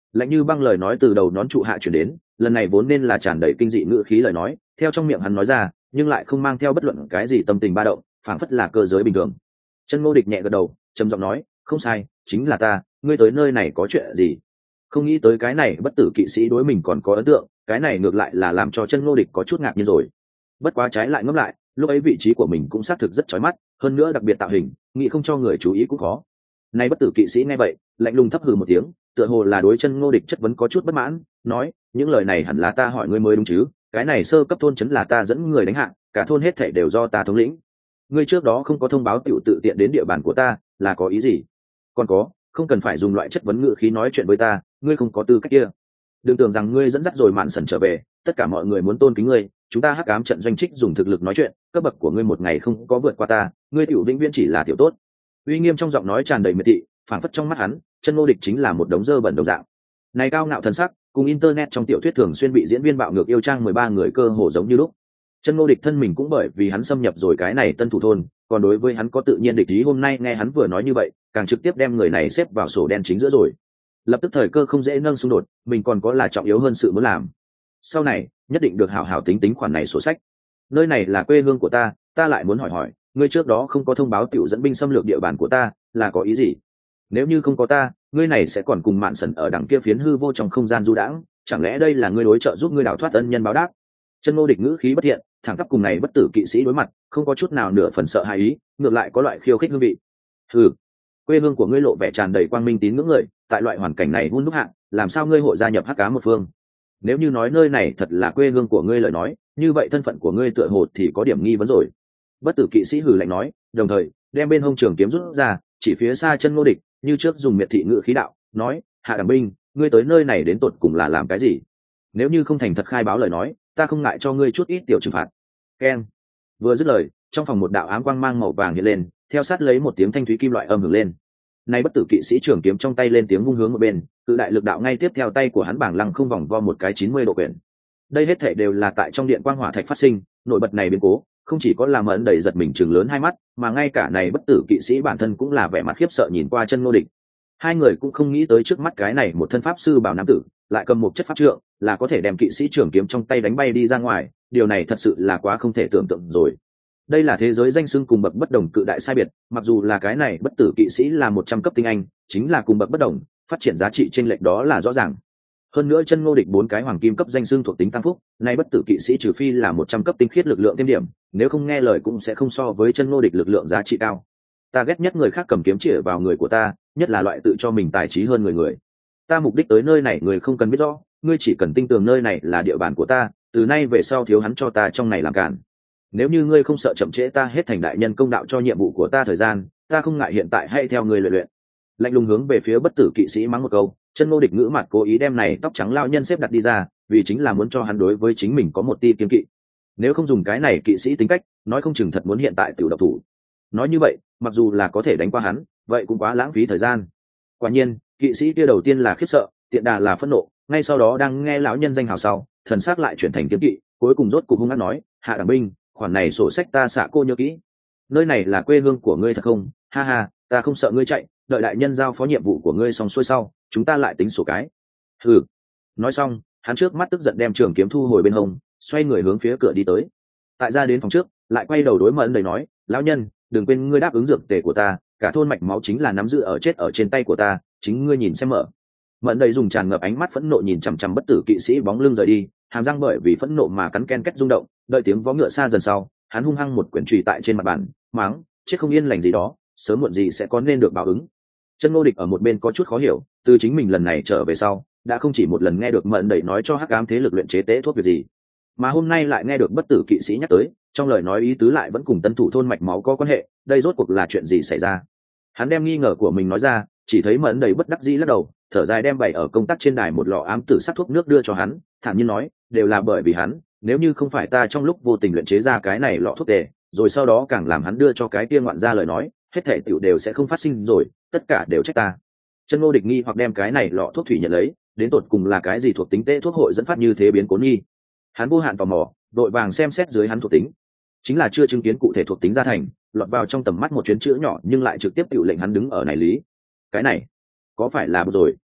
Lạnh như băng lời nói từ đầu nón trụ hạ chuyển đến, lần này vốn nên là tràn đầy kinh dị ngữ khí lời nói theo trong miệng hắn nói ra, nhưng lại không mang theo bất luận cái gì tâm tình ba động, phảng phất là cơ giới bình thường. Chân Ngô Địch nhẹ gật đầu, trầm giọng nói, không sai, chính là ta, ngươi tới nơi này có chuyện gì? Không nghĩ tới cái này bất tử kỵ sĩ đối mình còn có ấn tượng, cái này ngược lại là làm cho Chân Ngô Địch có chút ngạc nhiên rồi. Bất quá trái lại ngẫm lại, lúc ấy vị trí của mình cũng xác thực rất chói mắt, hơn nữa đặc biệt tạo hình, nghĩ không cho người chú ý cũng khó. Nay bất tử kỵ sĩ nghe vậy, lạnh lùng thấp hừ một tiếng, tựa hồ là đối Chân Ngô Địch chất vấn có chút bất mãn, nói, những lời này hẳn là ta hỏi ngươi mới đúng chứ, cái này sơ cấp thôn trấn là ta dẫn người đánh hạ, cả thôn hết thảy đều do ta thống lĩnh. Ngươi trước đó không có thông báo tiểu tự tiện đến địa bàn của ta, là có ý gì? Còn có, không cần phải dùng loại chất vấn ngữ khí nói chuyện với ta, ngươi không có tư cách kia. Đừng tưởng rằng ngươi dẫn dắt rồi Mạn Sẩn trở về, tất cả mọi người muốn tôn kính ngươi, chúng ta hắc ám trận doanh trích dùng thực lực nói chuyện, cấp bậc của ngươi một ngày không có vượt qua ta, ngươi tiểu vĩnh viễn chỉ là tiểu tốt. Uy nghiêm trong giọng nói tràn đầy miệt thị, phảng phất trong mắt hắn, Chân Ngô Địch chính là một đống dơ bẩn đồng dạng. Này cao ngạo thần sắc, cùng internet trong tiểu thuyết thường xuyên bị diễn viên bạo ngược yêu trang mười ba người cơ hồ giống như lúc. Chân Ngô Địch thân mình cũng bởi vì hắn xâm nhập rồi cái này tân thủ thôn, còn đối với hắn có tự nhiên địch ý, hôm nay nghe hắn vừa nói như vậy, càng trực tiếp đem người này xếp vào sổ đen chính giữa rồi. Lập tức thời cơ không dễ nâng xung đột, mình còn có là trọng yếu hơn sự muốn làm. Sau này, nhất định được hảo hảo tính tính khoản này sổ sách. Nơi này là quê hương của ta, ta lại muốn hỏi hỏi, ngươi trước đó không có thông báo tiểu dẫn binh xâm lược địa bàn của ta, là có ý gì? Nếu như không có ta, ngươi này sẽ còn cùng Mạn Sẩn ở đằng kia phiến hư vô trong không gian du đãng, chẳng lẽ đây là ngươi đối trợ giúp ngươi đào thoát ân nhân báo đáp? Chân Ngô Địch ngữ khí bất thiện, thẳng tắp cùng này bất tử kỵ sĩ đối mặt, không có chút nào nửa phần sợ hãi ý, ngược lại có loại khiêu khích hương vị. Hừ, quê hương của ngươi lộ vẻ tràn đầy quang minh tín ngưỡng người, tại loại hoàn cảnh này hun đúc hạng, làm sao ngươi hội gia nhập hắc ám một phương? Nếu như nói nơi này thật là quê hương của ngươi lời nói, như vậy thân phận của ngươi tựa hồ thì có điểm nghi vấn rồi. Bất tử kỵ sĩ hừ lạnh nói, đồng thời đem bên hông trường kiếm rút ra, chỉ phía xa Chân Ngô Địch, như trước dùng miệt thị ngữ khí đạo, nói, hạ đẳng binh, ngươi tới nơi này đến tột cùng là làm cái gì? Nếu như không thành thật khai báo lời nói, ta không ngại cho ngươi chút ít tiểu trừng phạt. Keng. Vừa dứt lời, trong phòng một đạo ám quang mang màu vàng hiện lên, theo sát lấy một tiếng thanh thúy kim loại âm hưởng lên. Nay bất tử kỵ sĩ trường kiếm trong tay lên tiếng vung hướng một bên, cự đại lực đạo ngay tiếp theo tay của hắn bảng lăng không vòng vo một cái chín mươi độ quyển. Đây hết thảy đều là tại trong điện quang hỏa thạch phát sinh, nổi bật này biến cố, không chỉ có làm ấn đầy giật mình trừng lớn hai mắt, mà ngay cả này bất tử kỵ sĩ bản thân cũng là vẻ mặt khiếp sợ nhìn qua Chân Ngô Địch. Hai người cũng không nghĩ tới trước mắt cái này một thân pháp sư bảo nam tử, lại cầm một chất pháp trượng, là có thể đem kỵ sĩ trường kiếm trong tay đánh bay đi ra ngoài, điều này thật sự là quá không thể tưởng tượng rồi. Đây là thế giới danh xưng cùng bậc bất đồng cự đại sai biệt, mặc dù là cái này bất tử kỵ sĩ là một trăm cấp tinh anh, chính là cùng bậc bất đồng, phát triển giá trị trên lệch đó là rõ ràng. Hơn nữa Chân Ngô Địch bốn cái hoàng kim cấp danh xưng thuộc tính tăng phúc, nay bất tử kỵ sĩ trừ phi là một trăm cấp tinh khiết lực lượng thêm điểm, nếu không nghe lời cũng sẽ không so với Chân Ngô Địch lực lượng giá trị cao. Ta ghét nhất người khác cầm kiếm chĩa vào người của ta, nhất là loại tự cho mình tài trí hơn người người. Ta mục đích tới nơi này người không cần biết rõ, ngươi chỉ cần tin tưởng nơi này là địa bàn của ta, từ nay về sau thiếu hắn cho ta trong này làm cản. Nếu như ngươi không sợ chậm trễ ta hết thành đại nhân công đạo cho nhiệm vụ của ta thời gian, ta không ngại hiện tại hay theo ngươi luyện luyện. Lạnh lùng hướng về phía bất tử kỵ sĩ mắng một câu, Chân Ngô Địch ngữ mặt cố ý đem này tóc trắng lao nhân xếp đặt đi ra, vì chính là muốn cho hắn đối với chính mình có một tia kiên kỵ. Nếu không dùng cái này kỵ sĩ tính cách, nói không chừng thật muốn hiện tại tiểu độc thủ. Nói như vậy, mặc dù là có thể đánh qua hắn, vậy cũng quá lãng phí thời gian. Quả nhiên, kỵ sĩ kia đầu tiên là khiếp sợ, tiện đà là phẫn nộ, ngay sau đó đang nghe lão nhân danh hào sau, thần sắc lại chuyển thành kiếm kỵ, cuối cùng rốt cục hung hăng nói, hạ đẳng binh, khoản này sổ sách ta xạ cô nhớ kỹ. Nơi này là quê hương của ngươi thật không? Ha ha, ta không sợ ngươi chạy, đợi đại nhân giao phó nhiệm vụ của ngươi xong xuôi sau, chúng ta lại tính sổ cái. Hừ. Nói xong, hắn trước mắt tức giận đem trường kiếm thu hồi bên hông, xoay người hướng phía cửa đi tới. Tại ra đến phòng trước, lại quay đầu đối Mẫn đầy nói, lão nhân, đừng quên ngươi đáp ứng dược tề của ta, cả thôn mạch máu chính là nắm giữ ở chết ở trên tay của ta, chính ngươi nhìn xem mở. Mẫn đầy dùng tràn ngập ánh mắt phẫn nộ nhìn chằm chằm bất tử kỵ sĩ bóng lưng rời đi, hàm răng bởi vì phẫn nộ mà cắn ken két rung động, đợi tiếng vó ngựa xa dần sau, hắn hung hăng một quyển chùy tại trên mặt bàn, mắng, chết không yên lành gì đó, sớm muộn gì sẽ có nên được báo ứng. Chân Ngô Địch ở một bên có chút khó hiểu, từ chính mình lần này trở về sau, đã không chỉ một lần nghe được Mẫn đầy nói cho hắc ám thế lực luyện chế tế thuốc việc gì, mà hôm nay lại nghe được bất tử kỵ sĩ nhắc tới, trong lời nói ý tứ lại vẫn cùng tân thủ thôn mạch máu có quan hệ, đây rốt cuộc là chuyện gì xảy ra? Hắn đem nghi ngờ của mình nói ra, chỉ thấy Mẫn đầy bất đắc dĩ lắc đầu, thở dài đem bày ở công tác trên đài một lọ ám tử sắc thuốc nước đưa cho hắn, thản nhiên nói, đều là bởi vì hắn, nếu như không phải ta trong lúc vô tình luyện chế ra cái này lọ thuốc tề, rồi sau đó càng làm hắn đưa cho cái kia ngoạn ra lời nói, hết thể tiểu đều sẽ không phát sinh rồi, tất cả đều trách ta. Chân Ngô Địch nghi hoặc đem cái này lọ thuốc thủy nhận lấy, đến tột cùng là cái gì thuộc tính tế thuốc hội dẫn phát như thế biến cố nghi. Hắn vô hạn tò mò, đội vàng xem xét dưới hắn thuộc tính, chính là chưa chứng kiến cụ thể thuộc tính ra thành, lọt vào trong tầm mắt một chuyến chữ nhỏ nhưng lại trực tiếp tiểu lệnh hắn đứng ở này lý. Cái này, có phải là rồi?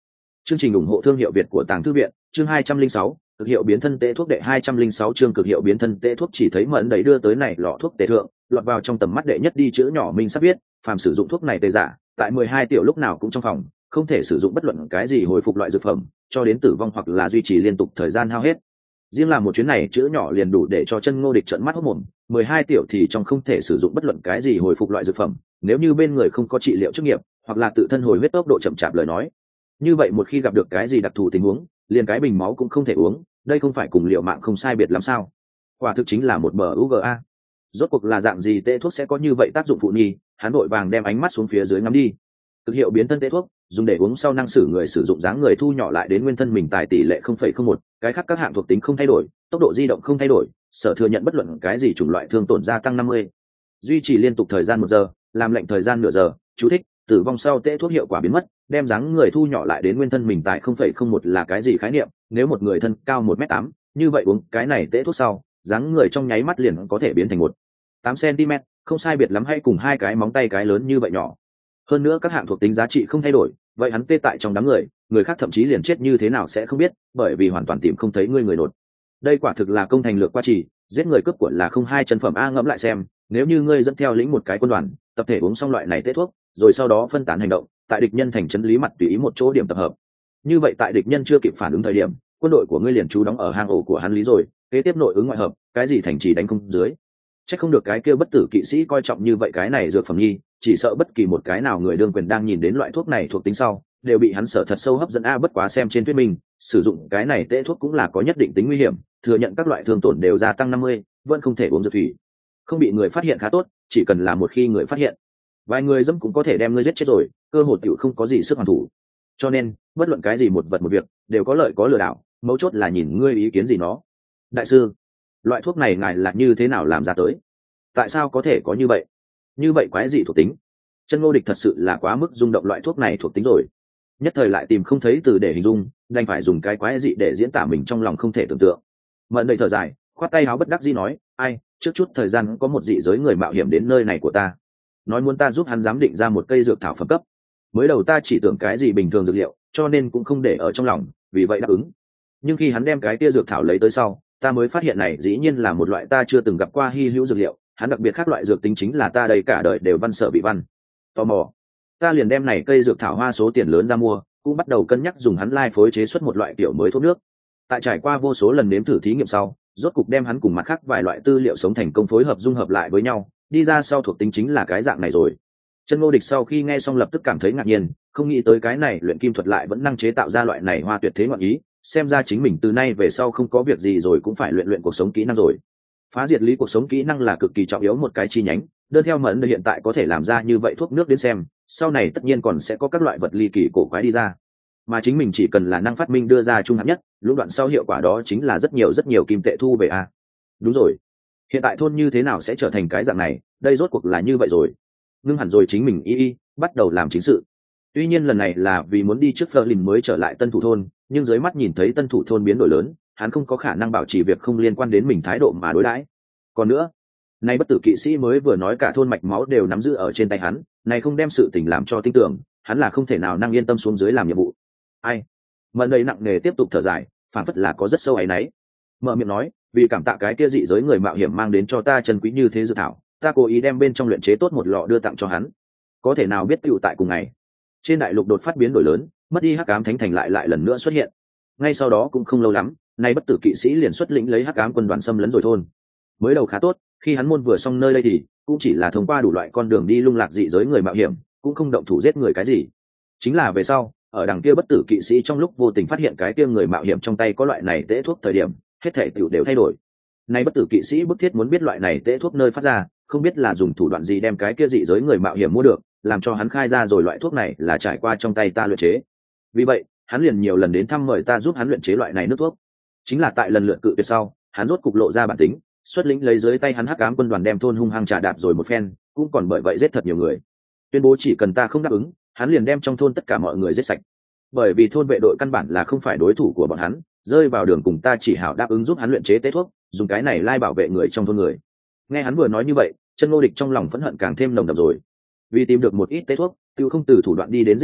Chương trình ủng hộ thương hiệu Việt của Tàng Thư viện, chương hai trăm linh sáu, cực hiệu biến thân tê thuốc đệ hai trăm linh sáu chương cực hiệu biến thân tê thuốc. Chỉ thấy Mẫn đấy đưa tới này lọ thuốc tê thượng, lọt vào trong tầm mắt đệ nhất đi chữ nhỏ minh sắp viết, phàm sử dụng thuốc này tê giả, tại mười hai tiểu lúc nào cũng trong phòng, không thể sử dụng bất luận cái gì hồi phục loại dược phẩm, cho đến tử vong hoặc là duy trì liên tục thời gian hao hết. Riêng là một chuyến này chữ nhỏ liền đủ để cho Chân Ngô Địch trợn mắt hốt mồm, mười hai tiểu thì trong không thể sử dụng bất luận cái gì hồi phục loại dược phẩm, nếu như bên người không có trị liệu chức nghiệp, hoặc là tự thân hồi huyết tốc độ chậm chạp lời nói. Như vậy một khi gặp được cái gì đặc thù tình huống, liền cái bình máu cũng không thể uống, đây không phải cùng liệu mạng không sai biệt lắm sao? Quả thực chính là một bờ u giê a. Rốt cuộc là dạng gì tê thuốc sẽ có như vậy tác dụng phụ nhi, hắn vội vàng đem ánh mắt xuống phía dưới ngắm đi. Cực hiệu biến thân tê thuốc, dùng để uống sau năng sử người sử dụng dáng người thu nhỏ lại đến nguyên thân mình tài tỷ lệ không phẩy không một, cái khác các hạng thuộc tính không thay đổi, tốc độ di động không thay đổi, sở thừa nhận bất luận cái gì chủng loại thương tổn gia tăng năm mươi. Duy trì liên tục thời gian một giờ, làm lệnh thời gian nửa giờ, chú thích, tử vong sau tê thuốc hiệu quả biến mất, đem dáng người thu nhỏ lại đến nguyên thân mình tại không phẩy không một là cái gì khái niệm, nếu một người thân cao một mét tám, như vậy uống cái này tê thuốc sau, dáng người trong nháy mắt liền có thể biến thành một tám xăng-ti-mét, không sai biệt lắm hay cùng hai cái móng tay cái lớn như vậy nhỏ. Hơn nữa các hạng thuộc tính giá trị không thay đổi, vậy hắn tê tại trong đám người, người khác thậm chí liền chết như thế nào sẽ không biết, bởi vì hoàn toàn tìm không thấy người người nột. Đây quả thực là công thành lược qua chỉ, giết người cướp của là không hai chân phẩm a. Ngẫm lại xem, nếu như ngươi dẫn theo lĩnh một cái quân đoàn, tập thể uống xong loại này tê thuốc, rồi sau đó phân tán hành động, tại địch nhân thành trấn lý mặt tùy ý một chỗ điểm tập hợp. Như vậy tại địch nhân chưa kịp phản ứng thời điểm, quân đội của ngươi liền trú đóng ở hang ổ của hắn lý rồi, kế tiếp nội ứng ngoại hợp, cái gì thành trì đánh không dưới. Chắc không được cái kia bất tử kỵ sĩ coi trọng như vậy cái này dược phẩm nhi, chỉ sợ bất kỳ một cái nào người đương quyền đang nhìn đến loại thuốc này thuộc tính sau, đều bị hắn sợ thật sâu hấp dẫn a. Bất quá xem trên thuyết minh, sử dụng cái này tê thuốc cũng là có nhất định tính nguy hiểm, thừa nhận các loại thương tổn đều gia tăng năm mươi, vẫn không thể uống dược thủy. Không bị người phát hiện khá tốt, chỉ cần là một khi người phát hiện, vài người dẫm cũng có thể đem ngươi giết chết rồi, cơ hội tiểu không có gì sức hoàn thủ. Cho nên, bất luận cái gì một vật một việc, đều có lợi có lừa đảo, mấu chốt là nhìn ngươi ý kiến gì nó. Đại sư, loại thuốc này ngài là như thế nào làm ra tới? Tại sao có thể có như vậy? Như vậy quái gì thuộc tính? Chân Ngô Địch thật sự là quá mức rung động loại thuốc này thuộc tính rồi. Nhất thời lại tìm không thấy từ để hình dung, đành phải dùng cái quái dị để diễn tả mình trong lòng không thể tưởng tượng. Mẫn đầy thở dài, khoát tay áo bất đắc dĩ nói, ai, trước chút thời gian có một dị giới người mạo hiểm đến nơi này của ta, nói muốn ta giúp hắn giám định ra một cây dược thảo phẩm cấp. Mới đầu ta chỉ tưởng cái gì bình thường dược liệu, cho nên cũng không để ở trong lòng, vì vậy đáp ứng. Nhưng khi hắn đem cái kia dược thảo lấy tới sau, ta mới phát hiện này dĩ nhiên là một loại ta chưa từng gặp qua hy hữu dược liệu, hắn đặc biệt khác loại dược tính chính là ta đây cả đời đều văn sợ bị văn. Tò mò, ta liền đem này cây dược thảo hoa số tiền lớn ra mua, cũng bắt đầu cân nhắc dùng hắn lai phối chế xuất một loại kiểu mới thuốc nước. Tại trải qua vô số lần nếm thử thí nghiệm sau, rốt cục đem hắn cùng mặt khác vài loại tư liệu sống thành công phối hợp dung hợp lại với nhau, đi ra sau thuộc tính chính là cái dạng này rồi. Chân Ngô Địch sau khi nghe xong lập tức cảm thấy ngạc nhiên, không nghĩ tới cái này luyện kim thuật lại vẫn năng chế tạo ra loại này hoa tuyệt thế ngọn ý, xem ra chính mình từ nay về sau không có việc gì rồi cũng phải luyện luyện cuộc sống kỹ năng rồi. Phá diệt lý cuộc sống kỹ năng là cực kỳ trọng yếu một cái chi nhánh, đơn theo Mẫn hiện tại có thể làm ra như vậy thuốc nước đến xem, sau này tất nhiên còn sẽ có các loại vật ly kỳ cổ quái đi ra. Mà chính mình chỉ cần là năng phát minh đưa ra trung hạng nhất, lúc đoạn sau hiệu quả đó chính là rất nhiều rất nhiều kim tệ thu về a. Đúng rồi, hiện tại thôn như thế nào sẽ trở thành cái dạng này, đây rốt cuộc là như vậy rồi. Ngưng hẳn rồi chính mình y y bắt đầu làm chính sự. Tuy nhiên lần này là vì muốn đi trước Fleur mới trở lại tân thủ thôn, nhưng dưới mắt nhìn thấy tân thủ thôn biến đổi lớn, hắn không có khả năng bảo trì việc không liên quan đến mình thái độ mà đối đãi. Còn nữa, nay bất tử kỵ sĩ mới vừa nói cả thôn mạch máu đều nắm giữ ở trên tay hắn, này không đem sự tình làm cho tin tưởng, hắn là không thể nào năng yên tâm xuống dưới làm nhiệm vụ. Ai? Mẫn đầy nặng nề tiếp tục thở dài, phản phất là có rất sâu áy náy. Mở miệng nói, vì cảm tạ cái kia dị giới người mạo hiểm mang đến cho ta chân quý như thế dược thảo, ta cố ý đem bên trong luyện chế tốt một lọ đưa tặng cho hắn. Có thể nào biết tựu tại cùng ngày, trên đại lục đột phát biến đổi lớn, mất đi hắc ám thánh thành lại lại lần nữa xuất hiện. Ngay sau đó cũng không lâu lắm, nay bất tử kỵ sĩ liền xuất lĩnh lấy hắc ám quân đoàn xâm lấn rồi thôn. Mới đầu khá tốt, khi hắn môn vừa xong nơi đây thì cũng chỉ là thông qua đủ loại con đường đi lung lạc dị giới người mạo hiểm, cũng không động thủ giết người cái gì. Chính là về sau, ở đằng kia bất tử kỵ sĩ trong lúc vô tình phát hiện cái kia người mạo hiểm trong tay có loại này tễ thuốc thời điểm, hết thảy tiểu đều thay đổi. Nay bất tử kỵ sĩ bức thiết muốn biết loại này tễ thuốc nơi phát ra, không biết là dùng thủ đoạn gì đem cái kia dị giới người mạo hiểm mua được, làm cho hắn khai ra rồi loại thuốc này là trải qua trong tay ta luyện chế. Vì vậy, hắn liền nhiều lần đến thăm mời ta giúp hắn luyện chế loại này nước thuốc. Chính là tại lần lượt cự tuyệt sau, hắn rốt cục lộ ra bản tính, xuất lĩnh lấy dưới tay hắn hắc ám quân đoàn đem thôn hung hăng trà đạp rồi một phen, cũng còn bởi vậy giết thật nhiều người. Tuyên bố chỉ cần ta không đáp ứng, hắn liền đem trong thôn tất cả mọi người giết sạch. Bởi vì thôn vệ đội căn bản là không phải đối thủ của bọn hắn, rơi vào đường cùng ta chỉ hảo đáp ứng giúp hắn luyện chế tế thuốc, dùng cái này lai bảo vệ người trong thôn người. Nghe hắn vừa nói như vậy, Chân Ngô Địch trong lòng phẫn hận càng thêm nồng đậm rồi. Vì tìm được một ít tế thuốc, tiêu không từ thủ đoạn đi đến giết người,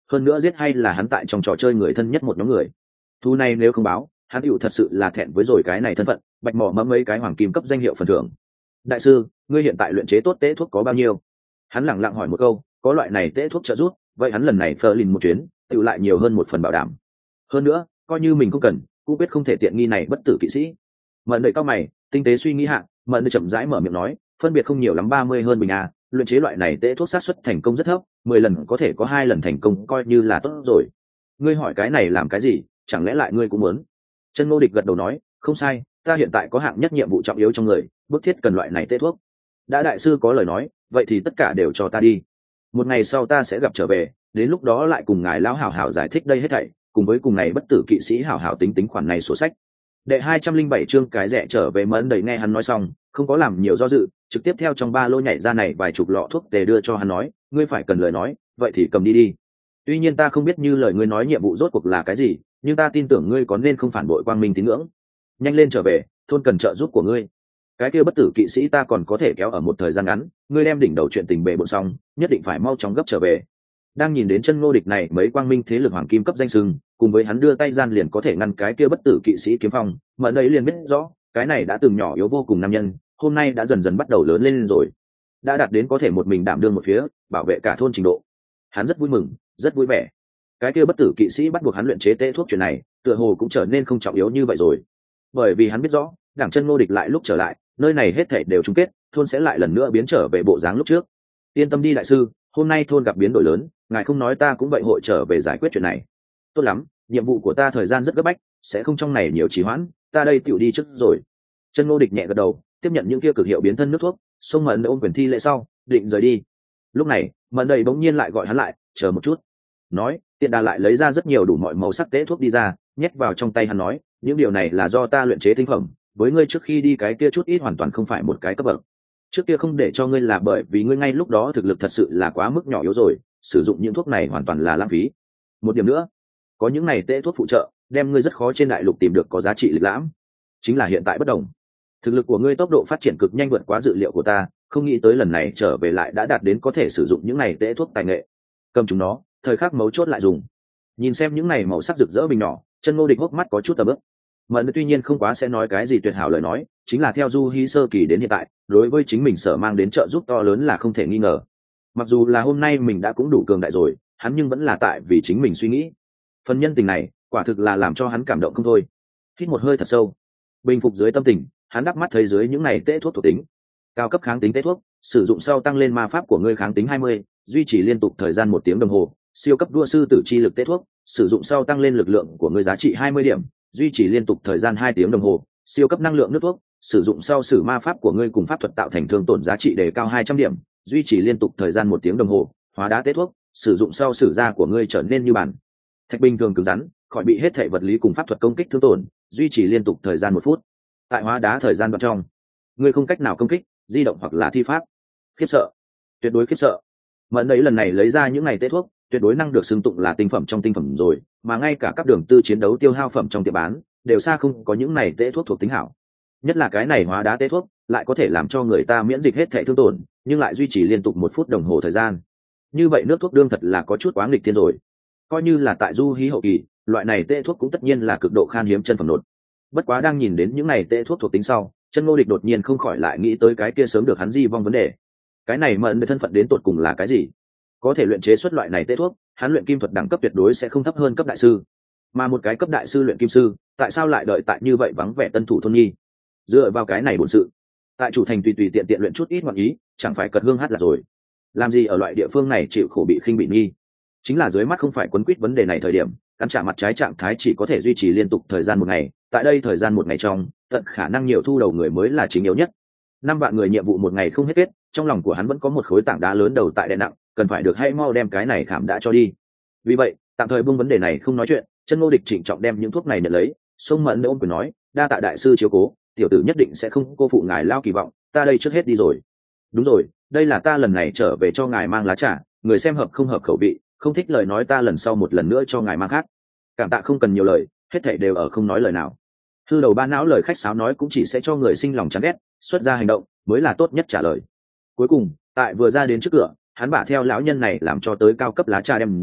hơn nữa giết hay là hắn tại trong trò chơi người thân nhất một nhóm người. Thu này nếu không báo, hắn tựu thật sự là thẹn với rồi cái này thân phận, bạch mỏ mẫm mấy cái hoàng kim cấp danh hiệu phần thưởng. Đại sư, ngươi hiện tại luyện chế tốt tế thuốc có bao nhiêu? Hắn lẳng lặng hỏi một câu, có loại này tế thuốc trợ giúp, vậy hắn lần này phơ lìn một chuyến, tựu lại nhiều hơn một phần bảo đảm. Hơn nữa, coi như mình không cần, cũng biết không thể tiện nghi này bất tử kỵ sĩ. Mận đợi cao mày, tinh tế suy nghĩ hạ, mận đợi chậm rãi mở miệng nói, phân biệt không nhiều lắm ba mươi hơn bình a, luyện chế loại này tế thuốc xác suất thành công rất thấp, mười lần có thể có hai lần thành công coi như là tốt rồi. Ngươi hỏi cái này làm cái gì, chẳng lẽ lại ngươi cũng muốn? Chân Ngô Địch gật đầu nói, không sai, ta hiện tại có hạng nhất nhiệm vụ trọng yếu trong người, bức thiết cần loại này tế thuốc. Đã đại sư có lời nói, vậy thì tất cả đều cho ta đi. Một ngày sau ta sẽ gặp trở về, đến lúc đó lại cùng ngài lão hảo hảo giải thích đây hết thảy, cùng với cùng này bất tử kỵ sĩ hảo hảo tính tính khoản này sổ sách. Đệ hai trăm linh bảy chương cái rẻ trở về mẫn đầy nghe hắn nói xong, không có làm nhiều do dự, trực tiếp theo trong ba lô nhảy ra này vài chục lọ thuốc tề đưa cho hắn nói, ngươi phải cần lời nói, vậy thì cầm đi đi. Tuy nhiên ta không biết như lời ngươi nói nhiệm vụ rốt cuộc là cái gì, nhưng ta tin tưởng ngươi có nên không phản bội quang minh tín ngưỡng. Nhanh lên trở về, thôn cần trợ giúp của ngươi. Cái kia bất tử kỵ sĩ ta còn có thể kéo ở một thời gian ngắn, ngươi đem đỉnh đầu chuyện tình bề bộn xong, nhất định phải mau chóng gấp trở về. Đang nhìn đến Chân Ngô Địch này mấy quang minh thế lực hoàng kim cấp danh sừng, cùng với hắn đưa tay gian liền có thể ngăn cái kia bất tử kỵ sĩ kiếm phong, Mẫn ấy liền biết rõ, cái này đã từng nhỏ yếu vô cùng nam nhân, hôm nay đã dần dần bắt đầu lớn lên rồi, đã đạt đến có thể một mình đảm đương một phía, bảo vệ cả thôn trình độ. Hắn rất vui mừng, rất vui vẻ. Cái kia bất tử kỵ sĩ bắt buộc hắn luyện chế tế thuốc chuyện này, tựa hồ cũng trở nên không trọng yếu như vậy rồi, bởi vì hắn biết rõ, đảng Chân Ngô Địch lại lúc trở lại, nơi này hết thảy đều chung kết, thôn sẽ lại lần nữa biến trở về bộ dáng lúc trước. Yên tâm đi đại sư, hôm nay thôn gặp biến đổi lớn, ngài không nói ta cũng vậy hội trở về giải quyết chuyện này. Tốt lắm, nhiệm vụ của ta thời gian rất gấp bách, sẽ không trong này nhiều trì hoãn, ta đây tựu đi trước rồi. Chân Ngô Địch nhẹ gật đầu, tiếp nhận những kia cực hiệu biến thân nước thuốc, xông Mẫn ôm quyền thi lễ sau, định rời đi. Lúc này, Mẫn đầy bỗng nhiên lại gọi hắn lại, chờ một chút. Nói, tiện đà lại lấy ra rất nhiều đủ mọi màu sắc tế thuốc đi ra, nhét vào trong tay hắn nói, những điều này là do ta luyện chế tinh phẩm, với ngươi trước khi đi cái kia chút ít hoàn toàn không phải một cái cấp bậc. Trước kia không để cho ngươi là bởi vì ngươi ngay lúc đó thực lực thật sự là quá mức nhỏ yếu rồi, sử dụng những thuốc này hoàn toàn là lãng phí. Một điểm nữa, có những này tế thuốc phụ trợ, đem ngươi rất khó trên đại lục tìm được có giá trị lịch lãm. Chính là hiện tại bất đồng, thực lực của ngươi tốc độ phát triển cực nhanh vượt quá dự liệu của ta, không nghĩ tới lần này trở về lại đã đạt đến có thể sử dụng những này tế thuốc tài nghệ. Cầm chúng nó, thời khắc mấu chốt lại dùng. Nhìn xem những này màu sắc rực rỡ bình nhỏ, Chân Ngô Địch hốc mắt có chút tầm ướp. Mẫn tuy nhiên không quá sẽ nói cái gì tuyệt hảo lời nói, chính là theo Du Hi sơ kỳ đến hiện tại, đối với chính mình sở mang đến trợ giúp to lớn là không thể nghi ngờ. Mặc dù là hôm nay mình đã cũng đủ cường đại rồi, hắn nhưng vẫn là tại vì chính mình suy nghĩ. Phần nhân tình này, quả thực là làm cho hắn cảm động không thôi. Hít một hơi thật sâu, bình phục dưới tâm tình, hắn đắp mắt thấy dưới những này tế thuốc thuộc tính. Cao cấp kháng tính tế thuốc, sử dụng sau tăng lên ma pháp của ngươi kháng tính hai mươi, duy trì liên tục thời gian một tiếng đồng hồ. Siêu cấp đua sư tử chi lực tế thuốc, sử dụng sau tăng lên lực lượng của ngươi giá trị hai mươi điểm, duy trì liên tục thời gian hai tiếng đồng hồ. Siêu cấp năng lượng nước thuốc, sử dụng sau sử ma pháp của ngươi cùng pháp thuật tạo thành thương tổn giá trị đề cao hai trăm điểm, duy trì liên tục thời gian một tiếng đồng hồ. Hóa đá tế thuốc, sử dụng sau sử da của ngươi trở nên như bản thạch bình thường cứng rắn, khỏi bị hết thể vật lý cùng pháp thuật công kích thương tổn, duy trì liên tục thời gian một phút. Tại hóa đá thời gian đoạn trong, ngươi không cách nào công kích, di động hoặc là thi pháp. Khiếp sợ, tuyệt đối khiếp sợ. Mẫn ấy lần này lấy ra những này tế thuốc, tuyệt đối năng được xưng tụng là tinh phẩm trong tinh phẩm rồi, mà ngay cả các đường tư chiến đấu tiêu hao phẩm trong tiệm bán đều xa không có những này tế thuốc thuộc tính hảo. Nhất là cái này hóa đá tế thuốc lại có thể làm cho người ta miễn dịch hết thể thương tổn, nhưng lại duy trì liên tục một phút đồng hồ thời gian. Như vậy nước thuốc đương thật là có chút quá nghịch thiên rồi. Coi như là tại Du Hí hậu kỳ, loại này tế thuốc cũng tất nhiên là cực độ khan hiếm chân phẩm nột. Bất quá đang nhìn đến những này tế thuốc thuộc tính sau, Chân Ngô Địch đột nhiên không khỏi lại nghĩ tới cái kia sớm được hắn di vong vấn đề. Cái này Mẫn thân phận đến tột cùng là cái gì? Có thể luyện chế xuất loại này tế thuốc, hắn luyện kim thuật đẳng cấp tuyệt đối sẽ không thấp hơn cấp đại sư. Mà một cái cấp đại sư luyện kim sư, tại sao lại đợi tại như vậy vắng vẻ tân thủ thôn nhi? Dựa vào cái này bổn sự, tại chủ thành tùy tùy tiện tiện luyện chút ít ngoạn ý, chẳng phải cật hương hát là rồi. Làm gì ở loại địa phương này chịu khổ bị khinh bị nghi? Chính là dưới mắt không phải quấn quýt vấn đề này thời điểm, căn trả mặt trái trạng thái chỉ có thể duy trì liên tục thời gian một ngày, tại đây thời gian một ngày trong, tận khả năng nhiều thu đầu người mới là chính yếu nhất. Năm vạn người nhiệm vụ một ngày không hết kết, trong lòng của hắn vẫn có một khối tảng đá lớn đầu tại đè nặng, cần phải được hay mau đem cái này khảm đã cho đi. Vì vậy, tạm thời buông vấn đề này không nói chuyện, Chân Ngô Địch trịnh trọng đem những thuốc này nhận lấy, xông Mẫn ôm quyền nói, đa tạ đại sư chiếu cố, tiểu tử nhất định sẽ không cô phụ ngài lao kỳ vọng, ta đây trước hết đi rồi. Đúng rồi, đây là ta lần này trở về cho ngài mang lá trà, người xem hợp không hợp khẩu vị, không thích lời nói ta lần sau một lần nữa cho ngài mang khác. Cảm tạ không cần nhiều lời, hết thảy đều ở không nói lời nào. Hư đầu ba não lời khách sáo nói cũng chỉ sẽ cho người sinh lòng chán ghét, xuất ra hành động mới là tốt nhất trả lời. Cuối cùng, tại vừa ra đến trước cửa, hắn bả theo lão nhân này làm cho tới cao cấp lá trà đem ra,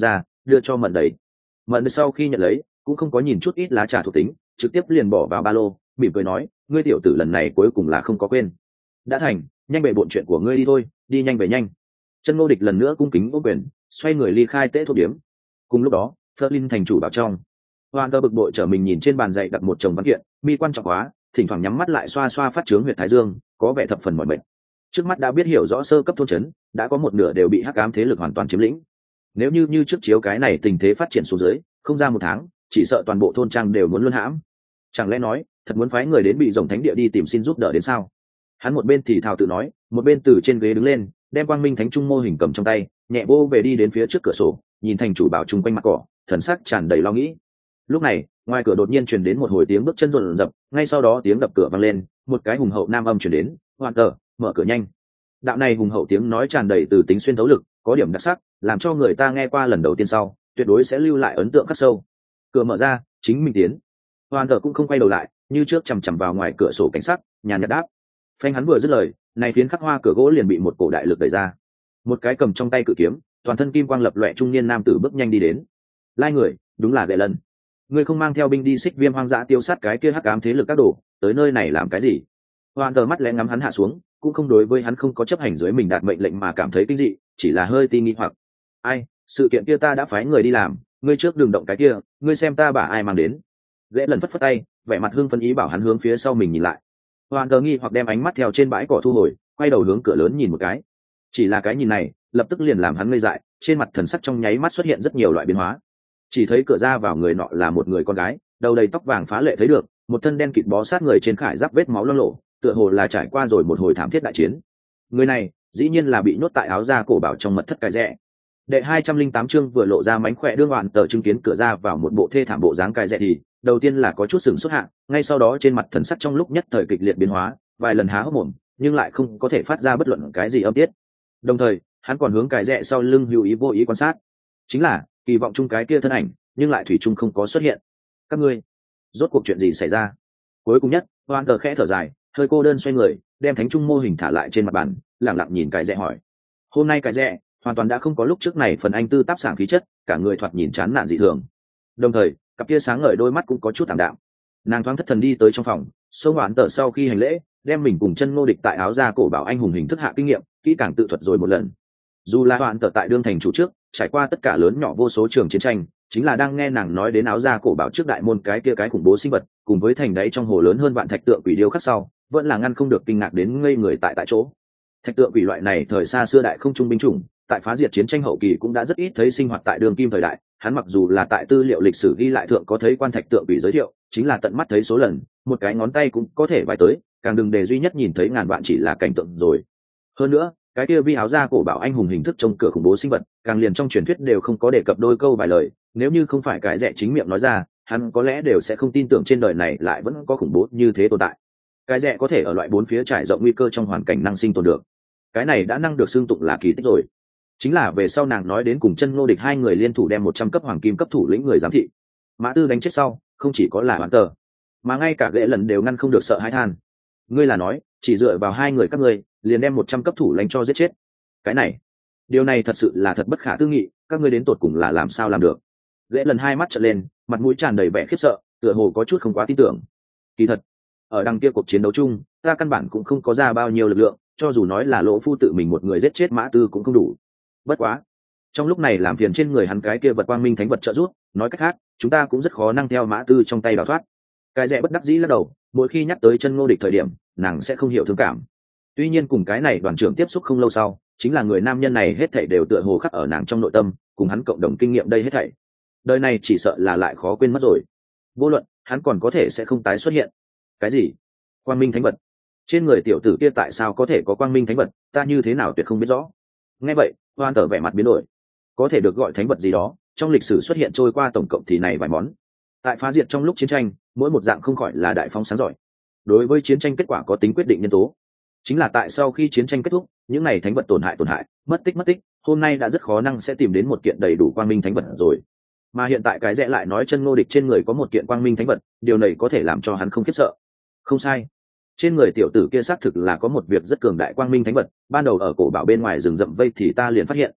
đưa cho mận đấy. Mận sau khi nhận lấy cũng không có nhìn chút ít lá trà thuộc tính, trực tiếp liền bỏ vào ba lô, mỉm cười nói, ngươi tiểu tử lần này cuối cùng là không có quên. Đã thành, nhanh về bộn chuyện của ngươi đi thôi, đi nhanh về nhanh. Chân Ngô Địch lần nữa cung kính ô quyền, xoay người ly khai tế thuộc điểm. Cùng lúc đó, Flerlin thành chủ bảo trong, Hoàn Tơ bực bội trở mình nhìn trên bàn dạy đặt một chồng văn kiện, mi quan trọng quá, thỉnh thoảng nhắm mắt lại xoa xoa phát trướng huyệt thái dương, có vẻ thập phần mỏi mệt. Trước mắt đã biết hiểu rõ sơ cấp thôn trấn, đã có một nửa đều bị hắc ám thế lực hoàn toàn chiếm lĩnh. Nếu như như trước chiếu cái này tình thế phát triển xuống dưới, không ra một tháng, chỉ sợ toàn bộ thôn trang đều muốn luân hãm. Chẳng lẽ nói, thật muốn phái người đến bị rồng thánh địa đi tìm xin giúp đỡ đến sao? Hắn một bên thì thào tự nói, một bên từ trên ghế đứng lên, đem quang minh thánh trung mô hình cầm trong tay, nhẹ vô về đi đến phía trước cửa sổ, nhìn thành chủ bảo chung quanh mặt cỏ, thần sắc tràn đầy lo nghĩ. Lúc này, ngoài cửa đột nhiên truyền đến một hồi tiếng bước chân rộn rập, ngay sau đó tiếng đập cửa vang lên, một cái hùng hậu nam âm truyền đến, "Hoàn Tơ, mở cửa nhanh." Đạo này hùng hậu tiếng nói tràn đầy từ tính xuyên thấu lực, có điểm đặc sắc, làm cho người ta nghe qua lần đầu tiên sau, tuyệt đối sẽ lưu lại ấn tượng khắc sâu. Cửa mở ra, chính mình tiến. Hoàn Tơ cũng không quay đầu lại, như trước chằm chằm vào ngoài cửa sổ cảnh sắc, nhàn nhạt đáp. Phanh hắn vừa dứt lời, này phiến khắc hoa cửa gỗ liền bị một cổ đại lực đẩy ra. Một cái cầm trong tay cự kiếm, toàn thân kim quang lập loè trung niên nam tử bước nhanh đi đến. Lai người, đúng là Gệ Lần. Ngươi không mang theo binh đi xích viêm hoang dã tiêu sát cái kia hắc ám thế lực các đồ, tới nơi này làm cái gì? Hoàn Tơ mắt lẽ ngắm hắn hạ xuống, cũng không đối với hắn không có chấp hành dưới mình đạt mệnh lệnh mà cảm thấy kinh dị, chỉ là hơi ti nghi hoặc. Ai, sự kiện kia ta đã phái người đi làm, ngươi trước đừng động cái kia, ngươi xem ta bả ai mang đến. Gệ Lần phất phất tay, vẻ mặt hưng phấn ý bảo hắn hướng phía sau mình nhìn lại. Hoàn Tơ nghi hoặc đem ánh mắt theo trên bãi cỏ thu hồi, quay đầu hướng cửa lớn nhìn một cái. Chỉ là cái nhìn này, lập tức liền làm hắn ngây dại, trên mặt thần sắc trong nháy mắt xuất hiện rất nhiều loại biến hóa. Chỉ thấy cửa ra vào người nọ là một người con gái, đầu đầy tóc vàng phá lệ thấy được, một thân đen kịt bó sát người trên khải giáp vết máu loang lổ, tựa hồ là trải qua rồi một hồi thảm thiết đại chiến. Người này, dĩ nhiên là bị nhốt tại áo da cổ bảo trong mật thất cái rẽ. Đệ hai trăm linh tám chương vừa lộ ra mánh khỏe đương Hoàn Tơ chứng kiến cửa ra vào một bộ thê thảm bộ dáng cái rẽ thì, đầu tiên là có chút sừng xuất hạ, ngay sau đó trên mặt thần sắc trong lúc nhất thời kịch liệt biến hóa, vài lần há hốc mồm, nhưng lại không có thể phát ra bất luận cái gì âm tiết. Đồng thời, hắn còn hướng cái rẽ sau lưng hữu ý vô ý quan sát. Chính là, kỳ vọng chung cái kia thân ảnh, nhưng lại thủy chung không có xuất hiện. Các ngươi, rốt cuộc chuyện gì xảy ra? Cuối cùng nhất, Hoàn Tơ khẽ thở dài, hơi cô đơn xoay người, đem thánh trung mô hình thả lại trên mặt bàn, lặng lặng nhìn cái rẽ hỏi. Hôm nay cái rẽ hoàn toàn đã không có lúc trước này phần anh tư táp sảng khí chất, cả người thoạt nhìn chán nản dị thường. Đồng thời, cặp kia sáng ngời đôi mắt cũng có chút tạm đạm. Nàng thoáng thất thần đi tới trong phòng, xông Hoàn Tơ sau khi hành lễ, đem mình cùng Chân Ngô Địch tại áo da cổ bảo anh hùng hình thức hạ kinh nghiệm, kỹ càng tự thuật rồi một lần. Dù là Hoàn Tơ tại đương thành chủ trước, trải qua tất cả lớn nhỏ vô số trường chiến tranh, chính là đang nghe nàng nói đến áo da cổ bảo trước đại môn cái kia cái khủng bố sinh vật, cùng với thành đáy trong hồ lớn hơn vạn thạch tượng quỷ điêu khắc sau, vẫn là ngăn không được kinh ngạc đến ngây người tại tại chỗ. Thạch tượng quỷ loại này thời xa xưa đại không trung binh chủng, tại phá diệt chiến tranh hậu kỳ cũng đã rất ít thấy sinh hoạt tại đường kim thời đại. Hắn mặc dù là tại tư liệu lịch sử ghi lại thượng có thấy quan thạch tượng quỷ giới thiệu, chính là tận mắt thấy số lần, một cái ngón tay cũng có thể vài tới, càng đừng đề duy nhất nhìn thấy ngàn vạn chỉ là cảnh tượng rồi. Hơn nữa, cái kia vi áo da cổ bảo anh hùng hình thức trong cửa khủng bố sinh vật, càng liền trong truyền thuyết đều không có đề cập đôi câu vài lời, nếu như không phải cái rẻ chính miệng nói ra, hắn có lẽ đều sẽ không tin tưởng trên đời này lại vẫn có khủng bố như thế tồn tại. Cái rẻ có thể ở loại bốn phía trải rộng nguy cơ trong hoàn cảnh năng sinh tồn được, cái này đã năng được xưng tụng là kỳ tích rồi. Chính là về sau nàng nói đến cùng Chân Ngô Địch hai người liên thủ đem một trăm cấp hoàng kim cấp thủ lĩnh người giám thị, Mã Tư đánh chết sau, không chỉ có là Hoàn Tơ, mà ngay cả Gệ Lần đều ngăn không được sợ hãi than. Ngươi là nói, chỉ dựa vào hai người các ngươi, liền đem một trăm cấp thủ lãnh cho giết chết? Cái này, điều này thật sự là thật bất khả tư nghị, các ngươi đến tột cùng là làm sao làm được? Gệ Lần hai mắt trợn lên, mặt mũi tràn đầy vẻ khiếp sợ, tựa hồ có chút không quá tin tưởng. Kỳ thật, ở đằng kia cuộc chiến đấu chung, ta căn bản cũng không có ra bao nhiêu lực lượng, cho dù nói là Lỗ Phu tự mình một người giết chết Mã Tư cũng không đủ. Bất quá, trong lúc này làm phiền trên người hắn cái kia vật quang minh thánh vật trợ giúp, nói cách khác, chúng ta cũng rất khó năng theo Mã Tư trong tay đào thoát. Cái rẻ bất đắc dĩ lắc đầu, mỗi khi nhắc tới Chân Ngô Địch thời điểm, nàng sẽ không hiểu thương cảm. Tuy nhiên cùng cái này đoàn trưởng tiếp xúc không lâu sau, chính là người nam nhân này hết thảy đều tựa hồ khắc ở nàng trong nội tâm, cùng hắn cộng đồng kinh nghiệm đây hết thảy. Đời này chỉ sợ là lại khó quên mất rồi. Vô luận, hắn còn có thể sẽ không tái xuất hiện. Cái gì? Quang minh thánh vật? Trên người tiểu tử kia tại sao có thể có quang minh thánh vật, ta như thế nào tuyệt không biết rõ. Nghe vậy, Hoàn Tơ vẻ mặt biến đổi. Có thể được gọi thánh vật gì đó, trong lịch sử xuất hiện trôi qua tổng cộng thì này vài món. Tại phá diệt trong lúc chiến tranh, mỗi một dạng không khỏi là đại phóng sáng giỏi. Đối với chiến tranh kết quả có tính quyết định nhân tố. Chính là tại sau khi chiến tranh kết thúc, những này thánh vật tổn hại tổn hại, mất tích mất tích, hôm nay đã rất khó năng sẽ tìm đến một kiện đầy đủ quang minh thánh vật rồi. Mà hiện tại cái rẽ lại nói Chân Ngô Địch trên người có một kiện quang minh thánh vật, điều này có thể làm cho hắn không khiếp sợ. Không sai, trên người tiểu tử kia xác thực là có một việc rất cường đại quang minh thánh vật, ban đầu ở cổ bảo bên ngoài rừng rậm vây thì ta liền phát hiện.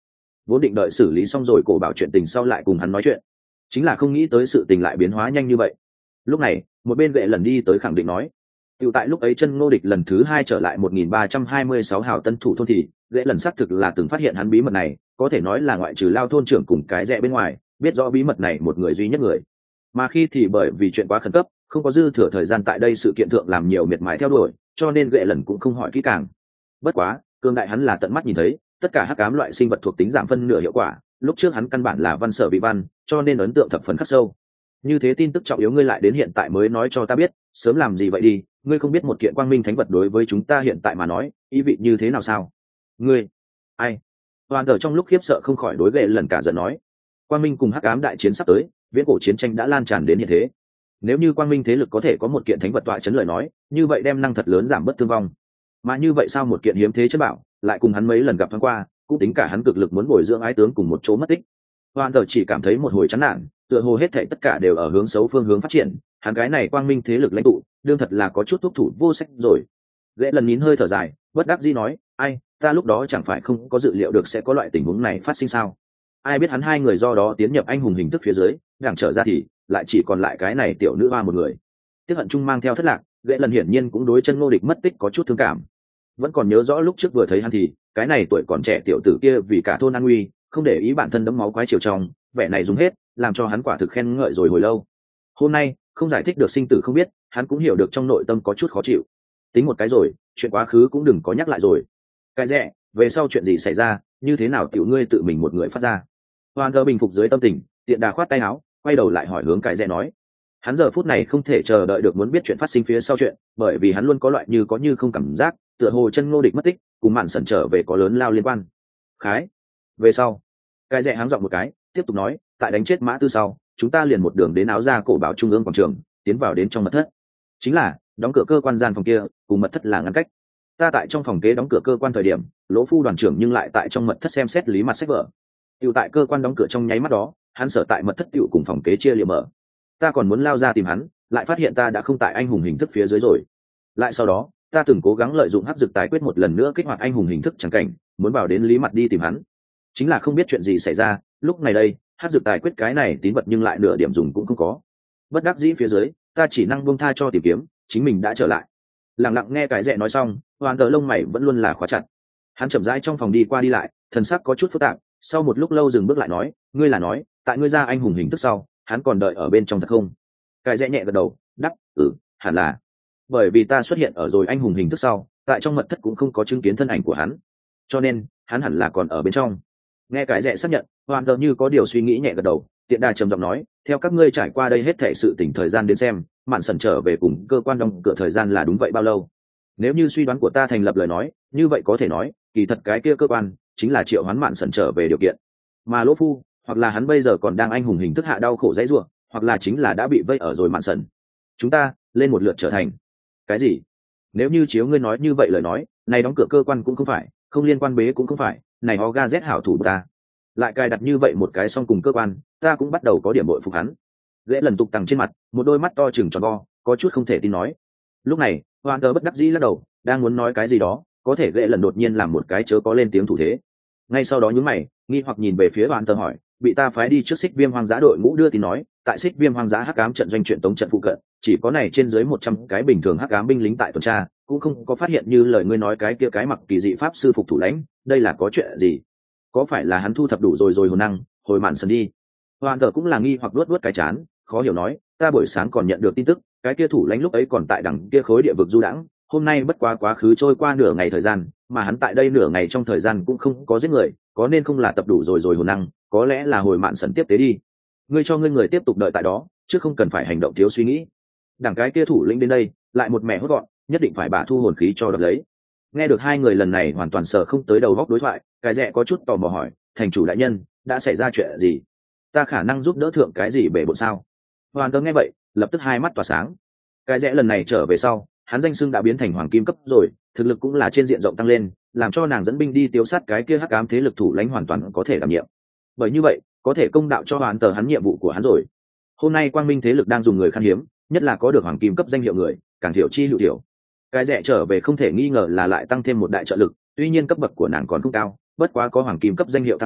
vốn định đợi xử lý xong rồi cổ bảo chuyện tình sau lại cùng hắn nói chuyện, chính là không nghĩ tới sự tình lại biến hóa nhanh như vậy. Lúc này một bên gệ lần đi tới khẳng định nói, Tiểu tại lúc ấy chân Ngô Địch lần thứ hai trở lại một nghìn ba trăm hai mươi sáu hào tân thủ thôn thì, gệ lần xác thực là từng phát hiện hắn bí mật này, có thể nói là ngoại trừ Lao thôn trưởng cùng cái rẻ bên ngoài, biết rõ bí mật này một người duy nhất người. Mà khi thì bởi vì chuyện quá khẩn cấp, không có dư thừa thời gian tại đây sự kiện thượng làm nhiều miệt mài theo đuổi, cho nên gệ lần cũng không hỏi kỹ càng. Bất quá, cương đại hắn là tận mắt nhìn thấy, tất cả hắc ám loại sinh vật thuộc tính giảm phân nửa hiệu quả, lúc trước hắn căn bản là văn sở bị văn, cho nên ấn tượng thập phần khắc sâu. Như thế tin tức trọng yếu ngươi lại đến hiện tại mới nói cho ta biết, sớm làm gì vậy đi, ngươi không biết một kiện quang minh thánh vật đối với chúng ta hiện tại mà nói ý vị như thế nào sao? Ngươi ai? Hoàn ở trong lúc khiếp sợ không khỏi đối gệ lần cả giận nói, quang minh cùng hắc ám đại chiến sắp tới, viễn cổ chiến tranh đã lan tràn đến hiện thế. Nếu như quang minh thế lực có thể có một kiện thánh vật tọa chấn lời nói, như vậy đem năng thật lớn giảm bớt thương vong. Mà như vậy sao một kiện hiếm thế chất bảo lại cùng hắn mấy lần gặp thoáng qua, cũng tính cả hắn cực lực muốn bồi dưỡng ái tướng cùng một chỗ mất tích. Hoàn ở chỉ cảm thấy một hồi chán nản, tựa hồ hết thảy tất cả đều ở hướng xấu phương hướng phát triển, hắn cái này quang minh thế lực lãnh tụ đương thật là có chút thúc thủ vô sách rồi. Gã lần nín hơi thở dài, bất đắc dĩ nói, ai, ta lúc đó chẳng phải không có dự liệu được sẽ có loại tình huống này phát sinh sao? Ai biết hắn hai người do đó tiến nhập anh hùng hình thức phía dưới, đằng trở ra thì lại chỉ còn lại cái này tiểu nữ hoa một người. Tiếc hận chung mang theo thất lạc, Gã lần hiển nhiên cũng đối chân Ngô Địch mất tích có chút thương cảm. Vẫn còn nhớ rõ lúc trước vừa thấy hắn thì cái này tuổi còn trẻ tiểu tử kia vì cả thôn an nguy, không để ý bản thân đấm máu quái chiều trong, vẻ này dùng hết, làm cho hắn quả thực khen ngợi rồi hồi lâu. Hôm nay không giải thích được sinh tử không biết, hắn cũng hiểu được trong nội tâm có chút khó chịu. Tính một cái rồi, chuyện quá khứ cũng đừng có nhắc lại rồi. Cái rẻ, về sau chuyện gì xảy ra, như thế nào tiểu ngươi tự mình một người phát ra? Hoàn Cơ bình phục dưới tâm tình, tiện đà khoát tay áo, quay đầu lại hỏi hướng cái rẻ nói, hắn giờ phút này không thể chờ đợi được muốn biết chuyện phát sinh phía sau chuyện, bởi vì hắn luôn có loại như có như không cảm giác, tựa hồ chân Ngô Địch mất tích cùng mạn sẩn trở về có lớn lao liên quan. Khái, về sau, cái rẻ háng giọng một cái, tiếp tục nói, tại đánh chết Mã Tư sau, chúng ta liền một đường đến áo ra cổ bảo trung ương quảng trường, tiến vào đến trong mật thất. Chính là đóng cửa cơ quan gian phòng kia, cùng mật thất là ngăn cách. Ta tại trong phòng kế đóng cửa cơ quan thời điểm, Lỗ Phu đoàn trưởng nhưng lại tại trong mật thất xem xét lý mặt sách vở. Tiểu tại cơ quan đóng cửa trong nháy mắt đó, hắn sở tại mật thất tiểu cùng phòng kế chia liệm mở. Ta còn muốn lao ra tìm hắn, lại phát hiện ta đã không tại anh hùng hình thức phía dưới rồi. Lại sau đó, ta từng cố gắng lợi dụng hắc dược tài quyết một lần nữa kích hoạt anh hùng hình thức chẳng cảnh, muốn vào đến lý mặt đi tìm hắn. Chính là không biết chuyện gì xảy ra, lúc này đây, hắc dược tài quyết cái này tín vật nhưng lại nửa điểm dùng cũng không có. Bất đắc dĩ phía dưới, ta chỉ năng buông tha cho tìm kiếm, chính mình đã trở lại. Lặng lặng nghe cái rẻ nói xong, Hoàn Đờ lông mày vẫn luôn là khóa chặt. Hắn chậm rãi trong phòng đi qua đi lại, thần sắc có chút phức tạp, sau một lúc lâu dừng bước lại nói, ngươi là nói, tại ngươi ra anh hùng hình thức sau, hắn còn đợi ở bên trong thật không? Cái rẻ nhẹ gật đầu, đáp, ừ, hẳn là. Bởi vì ta xuất hiện ở rồi anh hùng hình thức sau, tại trong mật thất cũng không có chứng kiến thân ảnh của hắn, cho nên hắn hẳn là còn ở bên trong. Nghe cái rẻ xác nhận, Hoàn Đờ như có điều suy nghĩ nhẹ gật đầu, tiện đà trầm giọng nói, theo các ngươi trải qua đây hết thảy sự tình thời gian đến xem, mạn sẩn trở về cùng cơ quan đóng cửa thời gian là đúng vậy bao lâu? Nếu như suy đoán của ta thành lập lời nói, như vậy có thể nói, kỳ thật cái kia cơ quan chính là triệu hoán mạn sẩn trở về điều kiện. Mà Lỗ Phu, hoặc là hắn bây giờ còn đang anh hùng hình thức hạ đau khổ dãy rủa, hoặc là chính là đã bị vây ở rồi mạn sẩn. Chúng ta lên một lượt trở thành cái gì? Nếu như chiếu ngươi nói như vậy lời nói, này đóng cửa cơ quan cũng không phải, không liên quan bế cũng không phải, này Oga Z hảo thủ ta. Lại cài đặt như vậy một cái song cùng cơ quan, ta cũng bắt đầu có điểm bội phục hắn. Lễ lần tục tằng trên mặt, một đôi mắt to trừng tròn vo, có chút không thể tin nói. Lúc này, Hoàn Tơ bất đắc dĩ lắc đầu, đang muốn nói cái gì đó, có thể Lễ lần đột nhiên làm một cái chớ có lên tiếng thủ thế. Ngay sau đó nhướng mày, nghi hoặc nhìn về phía Hoàn Tơ hỏi, bị ta phái đi trước Xích Viêm Hoang Dã đội ngũ đưa tin nói, tại Xích Viêm Hoang Dã hắc ám trận doanh truyện tống trận phụ cận, chỉ có này trên dưới một trăm cái bình thường hắc ám binh lính tại tuần tra, cũng không có phát hiện như lời ngươi nói cái kia cái mặc kỳ dị pháp sư phục thủ lãnh, đây là có chuyện gì? Có phải là hắn thu thập đủ rồi rồi hồn năng, hồi mạn sần đi? Hoàn Tơ cũng là nghi hoặc luốt luốt cái chán, khó hiểu nói, ta buổi sáng còn nhận được tin tức, cái kia thủ lãnh lúc ấy còn tại đằng kia khối địa vực du đãng, hôm nay bất quá quá khứ trôi qua nửa ngày thời gian, mà hắn tại đây nửa ngày trong thời gian cũng không có giết người, có nên không là tập đủ rồi rồi hồn năng, có lẽ là hồi mạn sần tiếp tế đi. Ngươi cho ngươi người tiếp tục đợi tại đó, chứ không cần phải hành động thiếu suy nghĩ. Đằng cái kia thủ lĩnh đến đây, lại một mẹ hốt gọn, nhất định phải bà thu hồn khí cho đập lấy. Nghe được hai người lần này hoàn toàn sợ không tới đầu góc đối thoại, cái rẻ có chút tò mò hỏi, thành chủ đại nhân, đã xảy ra chuyện gì? Ta khả năng giúp đỡ thượng cái gì bể bộn sao? Hoàn Tơ nghe vậy, lập tức hai mắt tỏa sáng. Cái rẽ lần này trở về sau, hắn danh xưng đã biến thành hoàng kim cấp rồi, thực lực cũng là trên diện rộng tăng lên, làm cho nàng dẫn binh đi tiêu sát cái kia hắc ám thế lực thủ lãnh hoàn toàn có thể đảm nhiệm. Bởi như vậy, có thể công đạo cho Hoàn Tơ hắn nhiệm vụ của hắn rồi. Hôm nay quang minh thế lực đang dùng người khan hiếm, nhất là có được hoàng kim cấp danh hiệu người, càng thiểu chi hữu thiểu. Cái rẽ trở về không thể nghi ngờ là lại tăng thêm một đại trợ lực, tuy nhiên cấp bậc của nàng còn không cao, bất quá có hoàng kim cấp danh hiệu tăng phúc,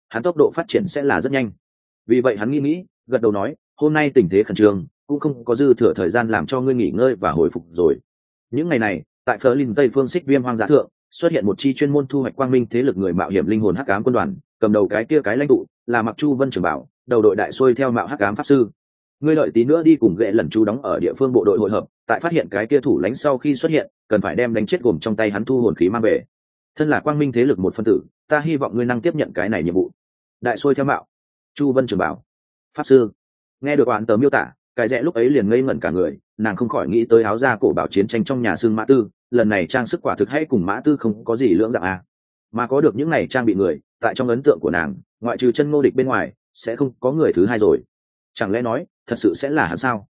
hắn tốc độ phát triển sẽ là rất nhanh. Vì vậy hắn nghĩ nghĩ, gật đầu nói, hôm nay tình thế khẩn trương, cũng không có dư thừa thời gian làm cho ngươi nghỉ ngơi và hồi phục rồi. Những ngày này, tại Berlin Tây phương Xích Viêm hoang dã thượng, xuất hiện một chi chuyên môn thu hoạch quang minh thế lực người mạo hiểm linh hồn hắc ám quân đoàn, cầm đầu cái kia cái lãnh tụ là Mặc Chu Vân trưởng bảo, đầu đội đại xuôi theo mạo hắc ám pháp sư. Ngươi lợi tí nữa đi cùng ghệ lần chú đóng ở địa phương bộ đội hội hợp, tại phát hiện cái kia thủ lãnh sau khi xuất hiện, cần phải đem đánh chết gồm trong tay hắn thu hồn khí mang về. Thân là quang minh thế lực một phân tử, ta hy vọng ngươi năng tiếp nhận cái này nhiệm vụ. Đại xuôi theo mạo, Chu Vân trưởng bảo, pháp sư. Nghe được oán tớ miêu tả, cái rẽ lúc ấy liền ngây ngẩn cả người, nàng không khỏi nghĩ tới áo da cổ bảo chiến tranh trong nhà xương Mã Tư, lần này trang sức quả thực hay cùng Mã Tư không có gì lưỡng dạng à. Mà có được những này trang bị người, tại trong ấn tượng của nàng, ngoại trừ chân Ngô Địch bên ngoài, sẽ không có người thứ hai rồi. Chẳng lẽ nói, thật sự sẽ là hắn sao?